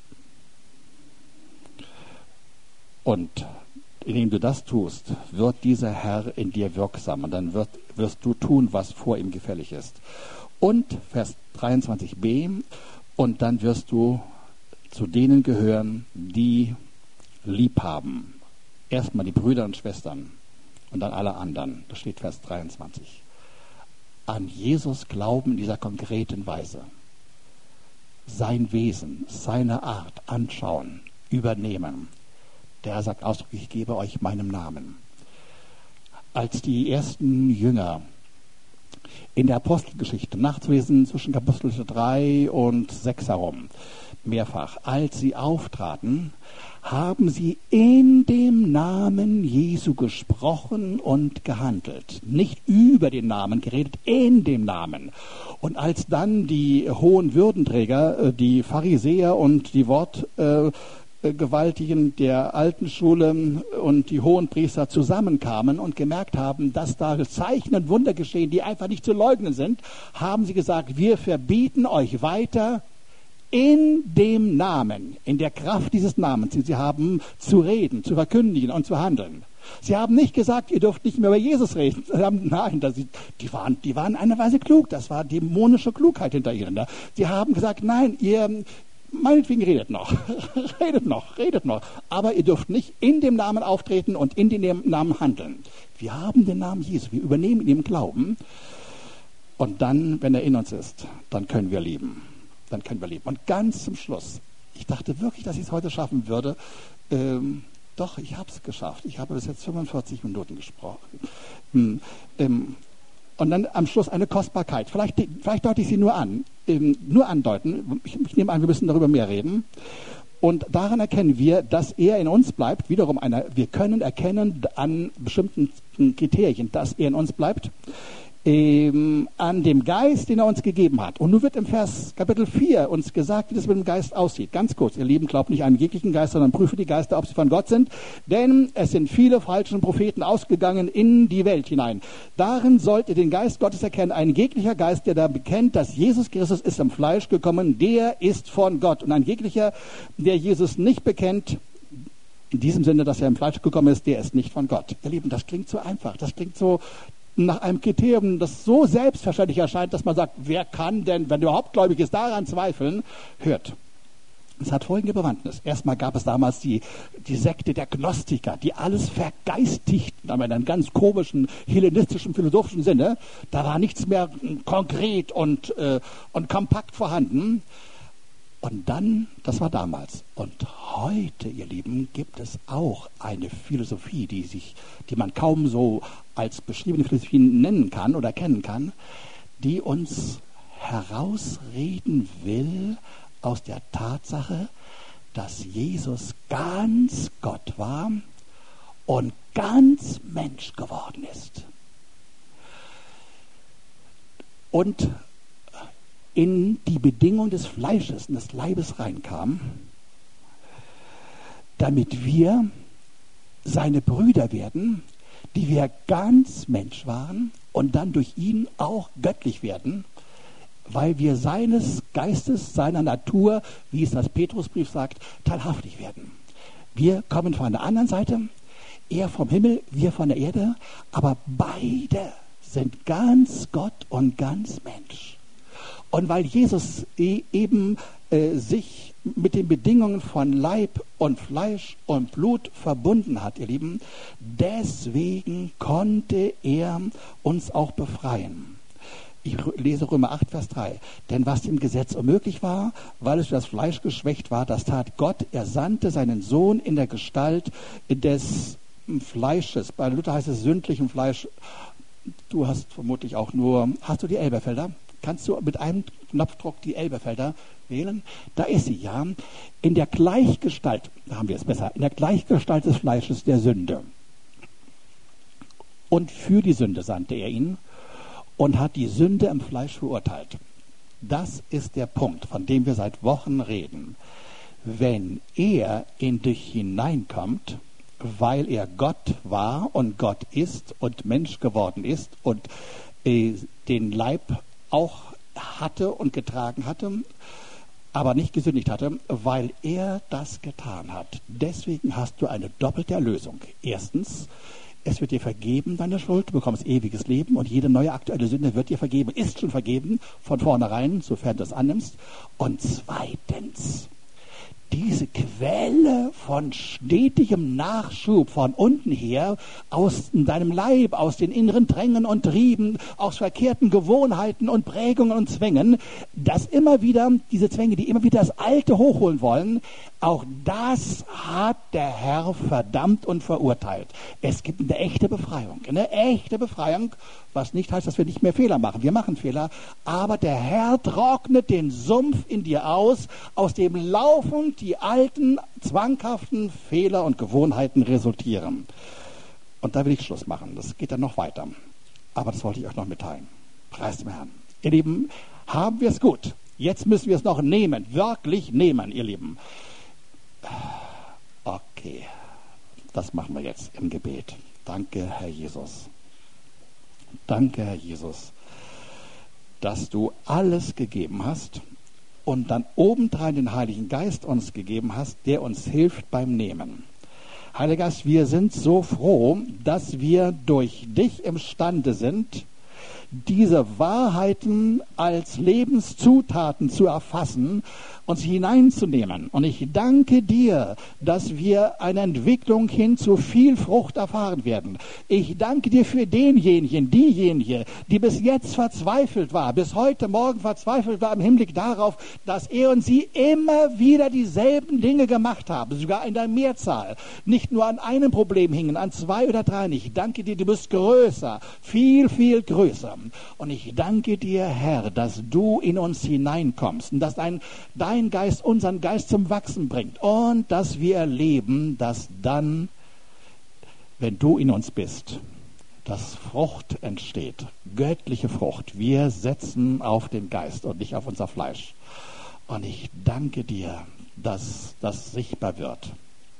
Und indem du das tust, wird dieser Herr in dir wirksam und dann wirst du tun, was vor ihm gefällig ist. Und Vers 23b, und dann wirst du zu denen gehören, die lieb haben. Erstmal die Brüder und Schwestern. Und dann alle anderen. Das steht Vers 23. An Jesus glauben in dieser konkreten Weise. Sein Wesen, seine Art anschauen, übernehmen. Der Herr sagt ausdrücklich, ich gebe euch meinen Namen. Als die ersten Jünger in der Apostelgeschichte, nachzulesen zwischen Kapitel 3 und 6 herum, mehrfach, als sie auftraten, haben sie in dem Namen Jesu gesprochen und gehandelt. Nicht über den Namen geredet, in dem Namen. Und als dann die hohen Würdenträger, die Pharisäer und die Wortgewaltigen der alten Schule und die Hohenpriester zusammenkamen und gemerkt haben, dass da Zeichen und Wunder geschehen, die einfach nicht zu leugnen sind, haben sie gesagt, wir verbieten euch weiter in dem Namen, in der Kraft dieses Namens, den sie haben, zu reden, zu verkündigen und zu handeln. Sie haben nicht gesagt, ihr dürft nicht mehr über Jesus reden. Nein, die waren in einer Weise klug. Das war dämonische Klugheit hinter ihnen. Sie haben gesagt, nein, ihr, meinetwegen redet noch. redet noch. Aber ihr dürft nicht in dem Namen auftreten und in dem Namen handeln. Wir haben den Namen Jesu. Wir übernehmen ihn im Glauben. Und dann, wenn er in uns ist, dann können wir lieben. Und ganz zum Schluss, ich dachte wirklich, dass ich es heute schaffen würde. Doch, ich habe es geschafft. Ich habe bis jetzt 45 Minuten gesprochen. Und dann am Schluss eine Kostbarkeit. Vielleicht deute ich sie nur an. Nur andeuten. Ich nehme an, wir müssen darüber mehr reden. Und daran erkennen wir, dass er in uns bleibt. Wiederum wir können erkennen an bestimmten Kriterien, dass er in uns bleibt. an dem Geist, den er uns gegeben hat. Und nun wird im Kapitel 4 uns gesagt, wie das mit dem Geist aussieht. Ganz kurz, ihr Lieben, glaubt nicht an jeglichen Geist, sondern prüfe die Geister, ob sie von Gott sind. Denn es sind viele falsche Propheten ausgegangen in die Welt hinein. Darin sollt ihr den Geist Gottes erkennen. Ein jeglicher Geist, der da bekennt, dass Jesus Christus ist im Fleisch gekommen, der ist von Gott. Und ein jeglicher, der Jesus nicht bekennt, in diesem Sinne, dass er im Fleisch gekommen ist, der ist nicht von Gott. Ihr Lieben, das klingt so einfach. Das klingt so nach einem Kriterium, das so selbstverständlich erscheint, dass man sagt, wer kann denn, wenn er überhaupt gläubig ist, daran zweifeln? Hört. Es hat folgende Bewandtnis. Erstmal gab es damals die Sekte der Gnostiker, die alles vergeistigten, aber in einem ganz komischen, hellenistischen, philosophischen Sinne. Da war nichts mehr konkret und kompakt vorhanden. Und dann, das war damals. Und heute, ihr Lieben, gibt es auch eine Philosophie, die man kaum so als beschriebene Philosophie nennen kann oder kennen kann, die uns herausreden will aus der Tatsache, dass Jesus ganz Gott war und ganz Mensch geworden ist. Und in die Bedingung des Fleisches und des Leibes reinkam, damit wir seine Brüder werden, die wir ganz Mensch waren und dann durch ihn auch göttlich werden, weil wir seines Geistes, seiner Natur, wie es das Petrusbrief sagt, teilhaftig werden. Wir kommen von der anderen Seite, er vom Himmel, wir von der Erde, aber beide sind ganz Gott und ganz Mensch. Und weil Jesus eben sich mit den Bedingungen von Leib und Fleisch und Blut verbunden hat, ihr Lieben, deswegen konnte er uns auch befreien. Ich lese Römer 8, Vers 3. Denn was dem Gesetz unmöglich war, weil es für das Fleisch geschwächt war, das tat Gott. Er sandte seinen Sohn in der Gestalt des Fleisches. Bei Luther heißt es sündlichem Fleisch. Du hast vermutlich auch hast du die Elberfelder? Kannst du mit einem Knopfdruck die Elberfelder wählen? Da ist sie, ja. In der Gleichgestalt, da haben wir es besser, in der Gleichgestalt des Fleisches der Sünde. Und für die Sünde sandte er ihn und hat die Sünde im Fleisch verurteilt. Das ist der Punkt, von dem wir seit Wochen reden. Wenn er in dich hineinkommt, weil er Gott war und Gott ist und Mensch geworden ist und den Leib auch hatte und getragen hatte, aber nicht gesündigt hatte, weil er das getan hat. Deswegen hast du eine doppelte Erlösung. Erstens, es wird dir vergeben, deine Schuld, du bekommst ewiges Leben und jede neue aktuelle Sünde wird dir vergeben, ist schon vergeben, von vornherein, sofern du es annimmst. Und zweitens, diese Quelle von stetigem Nachschub von unten her, aus deinem Leib, aus den inneren Drängen und Trieben, aus verkehrten Gewohnheiten und Prägungen und Zwängen, diese Zwänge, die immer wieder das Alte hochholen wollen, auch das hat der Herr verdammt und verurteilt. Es gibt eine echte Befreiung, was nicht heißt, dass wir nicht mehr Fehler machen. Wir machen Fehler, aber der Herr trocknet den Sumpf in dir aus dem laufend die alten, zwanghaften Fehler und Gewohnheiten resultieren. Und da will ich Schluss machen. Das geht dann noch weiter. Aber das wollte ich euch noch mitteilen. Preis dem Herrn. Ihr Lieben, haben wir es gut. Jetzt müssen wir es noch nehmen. Wirklich nehmen, ihr Lieben. Okay. Das machen wir jetzt im Gebet. Danke, Herr Jesus. Danke, Herr Jesus, dass du alles gegeben hast und dann obendrein den Heiligen Geist uns gegeben hast, der uns hilft beim Nehmen. Heiliger Geist, wir sind so froh, dass wir durch dich imstande sind, diese Wahrheiten als Lebenszutaten zu erfassen und sie hineinzunehmen. Und ich danke dir, dass wir eine Entwicklung hin zu viel Frucht erfahren werden. Ich danke dir für diejenige, die bis jetzt verzweifelt war, bis heute Morgen verzweifelt war im Hinblick darauf, dass er und sie immer wieder dieselben Dinge gemacht haben, sogar in der Mehrzahl. Nicht nur an einem Problem hingen, an 2 oder 3 nicht. Ich danke dir, du bist größer, viel, viel größer. Und ich danke dir, Herr, dass du in uns hineinkommst und dass dein Geist unseren Geist zum Wachsen bringt und dass wir erleben, dass dann, wenn du in uns bist, dass Frucht entsteht, göttliche Frucht. Wir setzen auf den Geist und nicht auf unser Fleisch. Und ich danke dir, dass das sichtbar wird.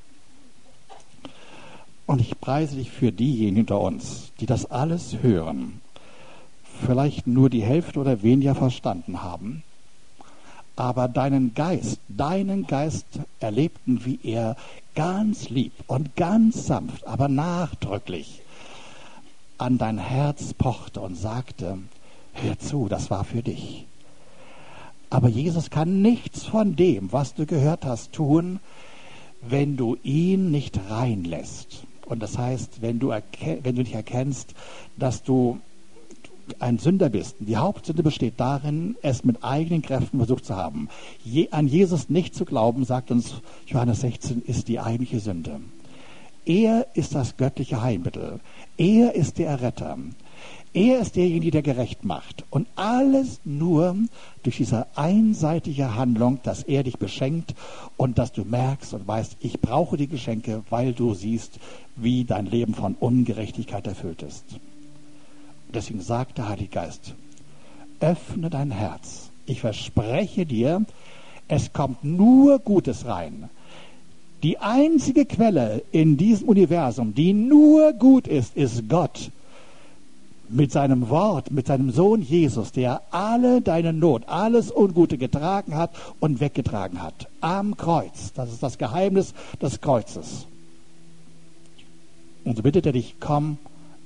Und ich preise dich für diejenigen unter uns, die das alles hören, vielleicht nur die Hälfte oder weniger verstanden haben, aber deinen Geist erlebten, wie er ganz lieb und ganz sanft, aber nachdrücklich an dein Herz pochte und sagte, hör zu, das war für dich. Aber Jesus kann nichts von dem, was du gehört hast, tun, wenn du ihn nicht reinlässt. Und das heißt, wenn du nicht erkennst, dass du ein Sünder bist. Die Hauptsünde besteht darin, es mit eigenen Kräften versucht zu haben. An Jesus nicht zu glauben, sagt uns Johannes 16, ist die eigentliche Sünde. Er ist das göttliche Heilmittel. Er ist der Erretter. Er ist derjenige, der gerecht macht. Und alles nur durch diese einseitige Handlung, dass er dich beschenkt und dass du merkst und weißt, ich brauche die Geschenke, weil du siehst, wie dein Leben von Ungerechtigkeit erfüllt ist. Deswegen sagt der Heilige Geist, öffne dein Herz. Ich verspreche dir, es kommt nur Gutes rein. Die einzige Quelle in diesem Universum, die nur gut ist Gott. Mit seinem Wort, mit seinem Sohn Jesus, der alle deine Not, alles Ungute getragen hat und weggetragen hat. Am Kreuz. Das ist das Geheimnis des Kreuzes. Und so bittet er dich, komm,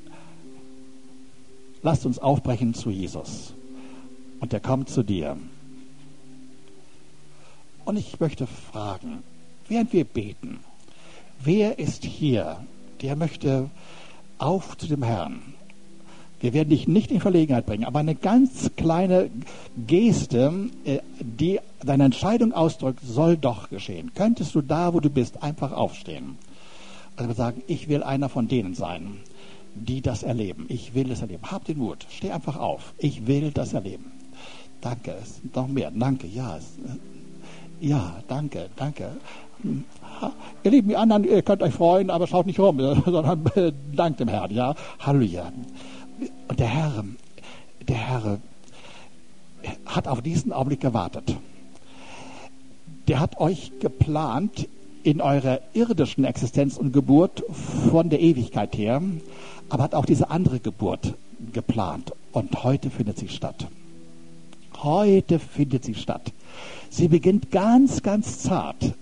lasst uns aufbrechen zu Jesus. Und er kommt zu dir. Und ich möchte fragen, während wir beten, wer ist hier, der möchte auf zu dem Herrn? Wir werden dich nicht in Verlegenheit bringen, aber eine ganz kleine Geste, die deine Entscheidung ausdrückt, soll doch geschehen. Könntest du da, wo du bist, einfach aufstehen? Also wir sagen, ich will einer von denen sein, die das erleben. Ich will das erleben. Hab den Mut. Steh einfach auf. Ich will das erleben. Danke. Es sind noch mehr. Danke. Ja. Ja, danke. Danke. Ihr Lieben, die anderen, ihr könnt euch freuen, aber schaut nicht rum, sondern dankt dem Herrn. Ja. Halleluja. Und der Herr hat auf diesen Augenblick gewartet. Der hat euch geplant in eurer irdischen Existenz und Geburt von der Ewigkeit her, aber hat auch diese andere Geburt geplant. Und heute findet sie statt. Heute findet sie statt. Sie beginnt ganz, ganz zart.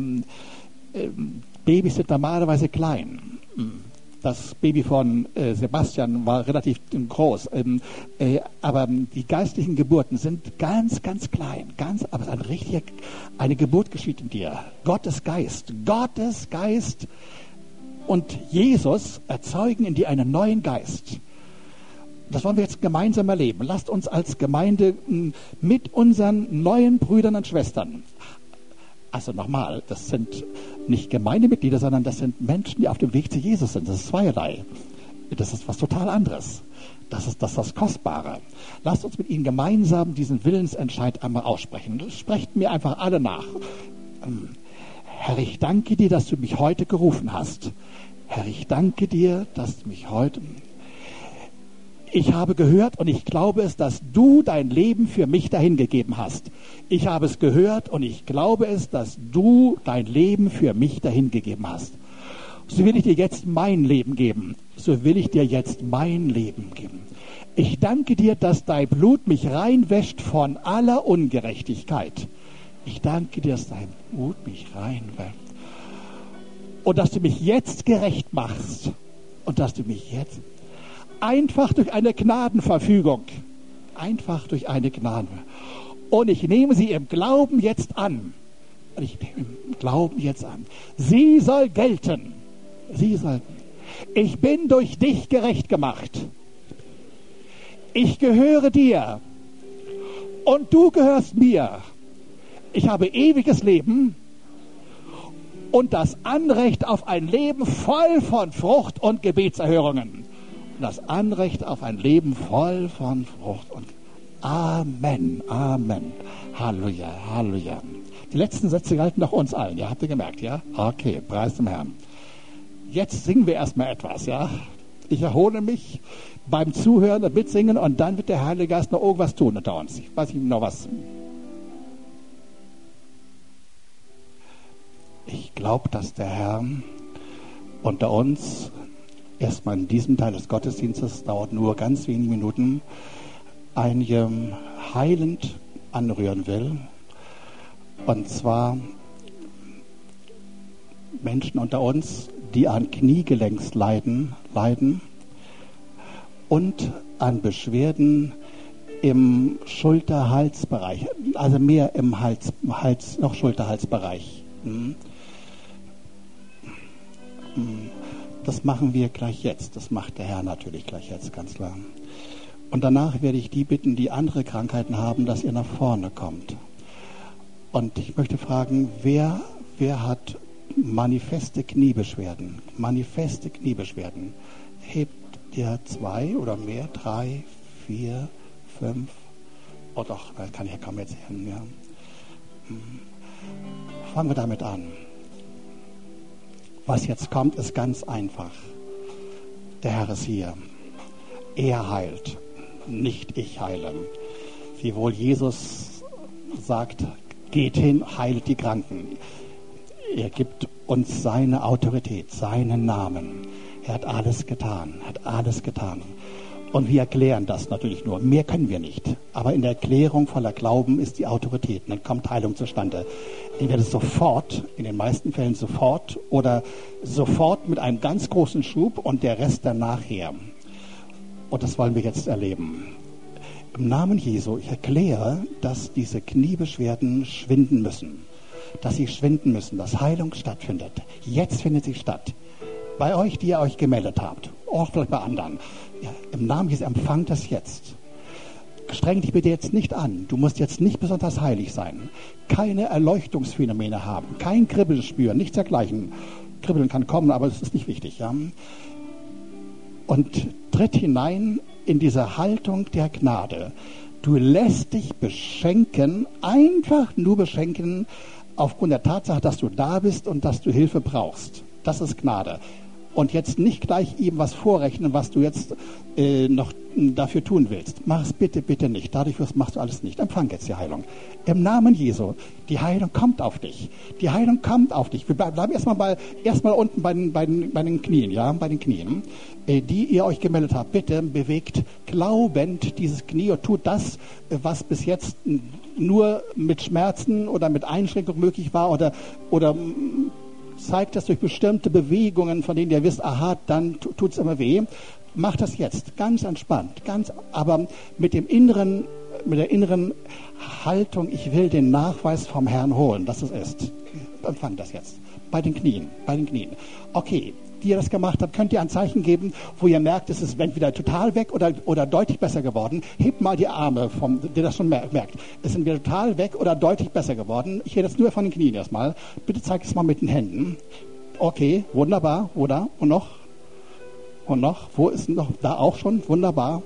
Babys sind normalerweise klein. Das Baby von Sebastian war relativ groß, aber die geistlichen Geburten sind ganz, ganz klein, aber eine Geburt geschieht in dir. Gottes Geist und Jesus erzeugen in dir einen neuen Geist. Das wollen wir jetzt gemeinsam erleben. Lasst uns als Gemeinde mit unseren neuen Brüdern und Schwestern, also nochmal, das sind nicht Gemeindemitglieder, sondern das sind Menschen, die auf dem Weg zu Jesus sind. Das ist zweierlei. Das ist was total anderes. Das ist das Kostbare. Lasst uns mit ihnen gemeinsam diesen Willensentscheid einmal aussprechen. Sprecht mir einfach alle nach. Herr, ich danke dir, dass du mich heute gerufen hast. Herr, ich danke dir, dass du mich heute... Ich habe gehört und ich glaube es, dass du dein Leben für mich dahingegeben hast. Ich habe es gehört und ich glaube es, dass du dein Leben für mich dahingegeben hast. So will ich dir jetzt mein Leben geben. So will ich dir jetzt mein Leben geben. Ich danke dir, dass dein Blut mich reinwäscht von aller Ungerechtigkeit. Ich danke dir, dass dein Blut mich reinwäscht. Und dass du mich jetzt gerecht machst. Und dass du mich jetzt... Einfach durch eine Gnadenverfügung. Einfach durch eine Gnadenverfügung. Und ich nehme sie im Glauben jetzt an. Sie soll gelten. Ich bin durch dich gerecht gemacht. Ich gehöre dir. Und du gehörst mir. Ich habe ewiges Leben und das Anrecht auf ein Leben voll von Frucht und Gebetserhörungen. Das Anrecht auf ein Leben voll von Frucht und Amen, Amen. Halleluja, Halleluja. Die letzten Sätze galten doch uns allen, ja, habt ihr gemerkt, ja? Okay, preis dem Herrn. Jetzt singen wir erstmal etwas, ja? Ich erhole mich beim Zuhören und Mitsingen und dann wird der Heilige Geist noch irgendwas tun unter uns. Ich weiß nicht noch was. Ich glaube, dass der Herr unter uns erstmal in diesem Teil des Gottesdienstes, dauert nur ganz wenige Minuten, einige heilend anrühren will. Und zwar Menschen unter uns, die an Kniegelenksleiden leiden und an Beschwerden im Schulter-Halsbereich, also mehr im Hals noch Schulter-Halsbereich. Das machen wir gleich jetzt. Das macht der Herr natürlich gleich jetzt, ganz klar. Und danach werde ich die bitten, die andere Krankheiten haben, dass ihr nach vorne kommt. Und ich möchte fragen, wer hat manifeste Kniebeschwerden? Manifeste Kniebeschwerden. Hebt ihr 2 oder mehr? 3, 4, 5? Oh doch, das kann ich ja kaum jetzt hin. Ja. Fangen wir damit an. Was jetzt kommt, ist ganz einfach. Der Herr ist hier. Er heilt, nicht ich heile. Wiewohl Jesus sagt, geht hin, heilt die Kranken. Er gibt uns seine Autorität, seinen Namen. Er hat alles getan, Und wir erklären das natürlich nur. Mehr können wir nicht. Aber in der Erklärung voller Glauben ist die Autorität. Und dann kommt Heilung zustande. Entweder sofort, in den meisten Fällen sofort, oder sofort mit einem ganz großen Schub und der Rest dann nachher. Und das wollen wir jetzt erleben. Im Namen Jesu, ich erkläre, dass diese Kniebeschwerden schwinden müssen. Dass sie schwinden müssen, dass Heilung stattfindet. Jetzt findet sie statt. Bei euch, die ihr euch gemeldet habt. Auch vielleicht bei anderen. Ja, im Namen Jesu empfangt das jetzt. Streng dich bitte jetzt nicht an. Du musst jetzt nicht besonders heilig sein. Keine Erleuchtungsphänomene haben. Kein Kribbeln spüren. Nichts dergleichen. Kribbeln kann kommen, aber es ist nicht wichtig. Ja? Und tritt hinein in diese Haltung der Gnade. Du lässt dich beschenken, einfach nur beschenken, aufgrund der Tatsache, dass du da bist und dass du Hilfe brauchst. Das ist Gnade. Und jetzt nicht gleich ihm was vorrechnen, was du jetzt noch dafür tun willst. Mach es bitte, bitte nicht. Dadurch machst du alles nicht. Empfang jetzt die Heilung. Im Namen Jesu. Die Heilung kommt auf dich. Die Heilung kommt auf dich. Wir bleiben erstmal unten bei den Knien, ja, bei den Knien, die ihr euch gemeldet habt. Bitte bewegt glaubend dieses Knie und tut das, was bis jetzt nur mit Schmerzen oder mit Einschränkung möglich war oder zeigt das durch bestimmte Bewegungen, von denen ihr wisst, aha, dann tut es immer weh. Macht das jetzt, ganz entspannt, aber mit der inneren Haltung, ich will den Nachweis vom Herrn holen, dass es ist. Empfang das jetzt. Bei den Knien. Okay, die ihr das gemacht habt, könnt ihr ein Zeichen geben, wo ihr merkt, es ist entweder total weg oder deutlich besser geworden. Hebt mal die Arme, der das schon merkt. Es sind wieder total weg oder deutlich besser geworden. Ich rede jetzt nur von den Knien erstmal. Bitte zeigt es mal mit den Händen. Okay, wunderbar. Oder? Und noch? Wo ist noch? Da auch schon? Wunderbar.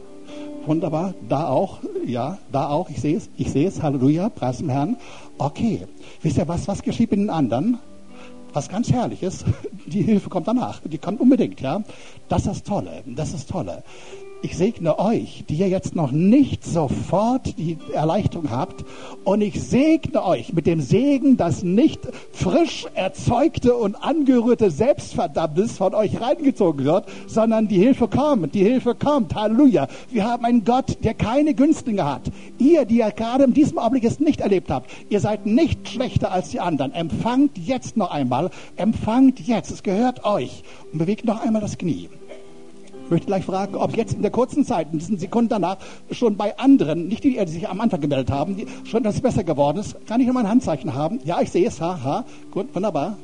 Da auch. Ja, da auch. Ich sehe es. Halleluja. Preis dem Herrn. Okay. Wisst ihr was geschieht mit den anderen? Was ganz herrlich ist, die Hilfe kommt danach. Die kommt unbedingt, ja. Das ist das Tolle. Ich segne euch, die ihr jetzt noch nicht sofort die Erleichterung habt. Und ich segne euch mit dem Segen, dass nicht frisch erzeugte und angerührte Selbstverdammnis von euch reingezogen wird, sondern die Hilfe kommt. Halleluja. Wir haben einen Gott, der keine Günstlinge hat. Ihr, die ihr gerade in diesem Augenblick es nicht erlebt habt, ihr seid nicht schlechter als die anderen. Empfangt jetzt noch einmal. Es gehört euch. Und bewegt noch einmal das Knie. Ich möchte gleich fragen, ob jetzt in der kurzen Zeit, in diesen Sekunden danach, schon bei anderen, nicht die sich am Anfang gemeldet haben, schon dass es besser geworden ist. Kann ich noch mal ein Handzeichen haben? Ja, ich sehe es. Gut, wunderbar.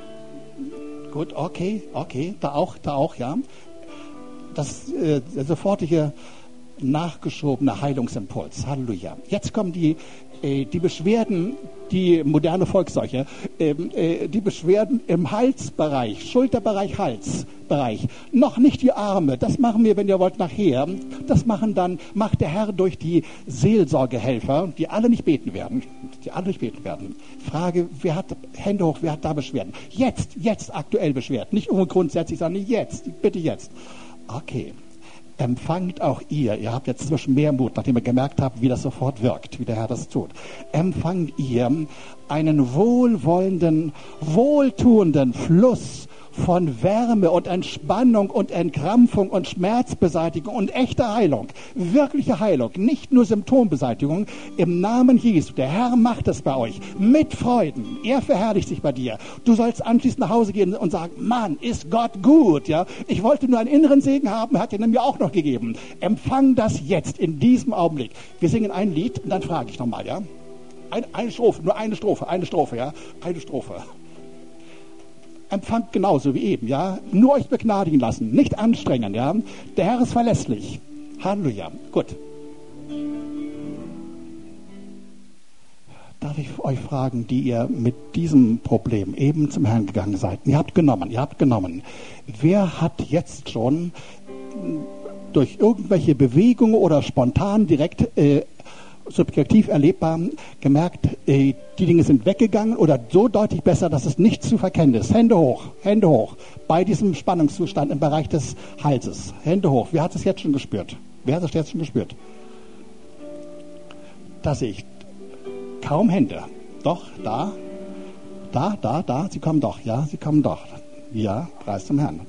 Gut, okay. Da auch, ja. Der sofortige nachgeschobene Heilungsimpuls. Halleluja. Jetzt kommen die Beschwerden, die moderne Volksseuche, die Beschwerden im Halsbereich, Schulterbereich, Halsbereich. Noch nicht die Arme, das machen wir, wenn ihr wollt, nachher. Das macht der Herr durch die Seelsorgehelfer, die alle nicht beten werden. Frage, Hände hoch, wer hat da Beschwerden? Jetzt aktuell Beschwerden. Nicht nur grundsätzlich, sondern jetzt, bitte jetzt. Okay. Empfangt auch ihr habt jetzt zwischen mehr Mut, nachdem ihr gemerkt habt, wie das sofort wirkt, wie der Herr das tut. Empfangt ihr einen wohlwollenden, wohltuenden Fluss von Wärme und Entspannung und Entkrampfung und Schmerzbeseitigung und echte Heilung, wirkliche Heilung, nicht nur Symptombeseitigung, im Namen Jesu. Der Herr macht es bei euch mit Freuden. Er verherrlicht sich bei dir. Du sollst anschließend nach Hause gehen und sagen, Mann, ist Gott gut, ja. Ich wollte nur einen inneren Segen haben, hat er mir auch noch gegeben. Empfang das jetzt, in diesem Augenblick. Wir singen ein Lied und dann frage ich nochmal, ja. Eine Strophe, nur eine Strophe, ja. Eine Strophe. Empfangt genauso wie eben, ja. Nur euch begnadigen lassen, nicht anstrengen, ja. Der Herr ist verlässlich. Halleluja. Gut. Darf ich euch fragen, die ihr mit diesem Problem eben zum Herrn gegangen seid? Ihr habt genommen. Wer hat jetzt schon durch irgendwelche Bewegungen oder spontan direkt subjektiv erlebbar gemerkt, die Dinge sind weggegangen oder so deutlich besser, dass es nicht zu verkennen ist? Hände hoch, bei diesem Spannungszustand im Bereich des Halses. Hände hoch. Wer hat es jetzt schon gespürt? Da sehe ich kaum Hände. Doch, da. Sie kommen doch. Ja, Preis zum Herrn.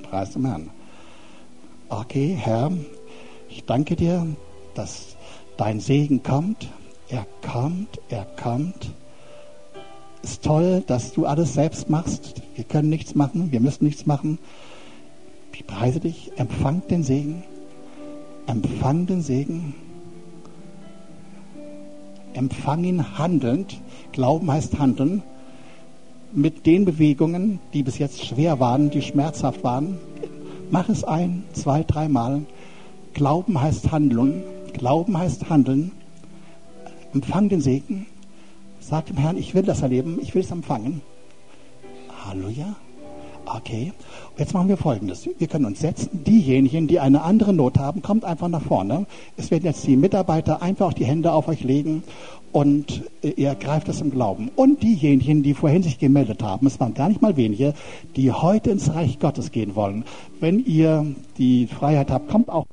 Okay, Herr, ich danke dir, dass dein Segen kommt. Er kommt. Ist toll, dass du alles selbst machst. Wir können nichts machen, wir müssen nichts machen. Ich preise dich. Empfang den Segen. Empfang ihn handelnd. Glauben heißt handeln. Mit den Bewegungen, die bis jetzt schwer waren, die schmerzhaft waren. Mach es 1, 2, 3 Mal. Glauben heißt handeln. Empfang den Segen. Sag dem Herrn, ich will das erleben, ich will es empfangen. Halleluja. Okay. Und jetzt machen wir Folgendes. Wir können uns setzen. Diejenigen, die eine andere Not haben, kommt einfach nach vorne. Es werden jetzt die Mitarbeiter einfach die Hände auf euch legen und ihr greift es im Glauben. Und diejenigen, die vorhin sich gemeldet haben, es waren gar nicht mal wenige, die heute ins Reich Gottes gehen wollen. Wenn ihr die Freiheit habt, kommt auch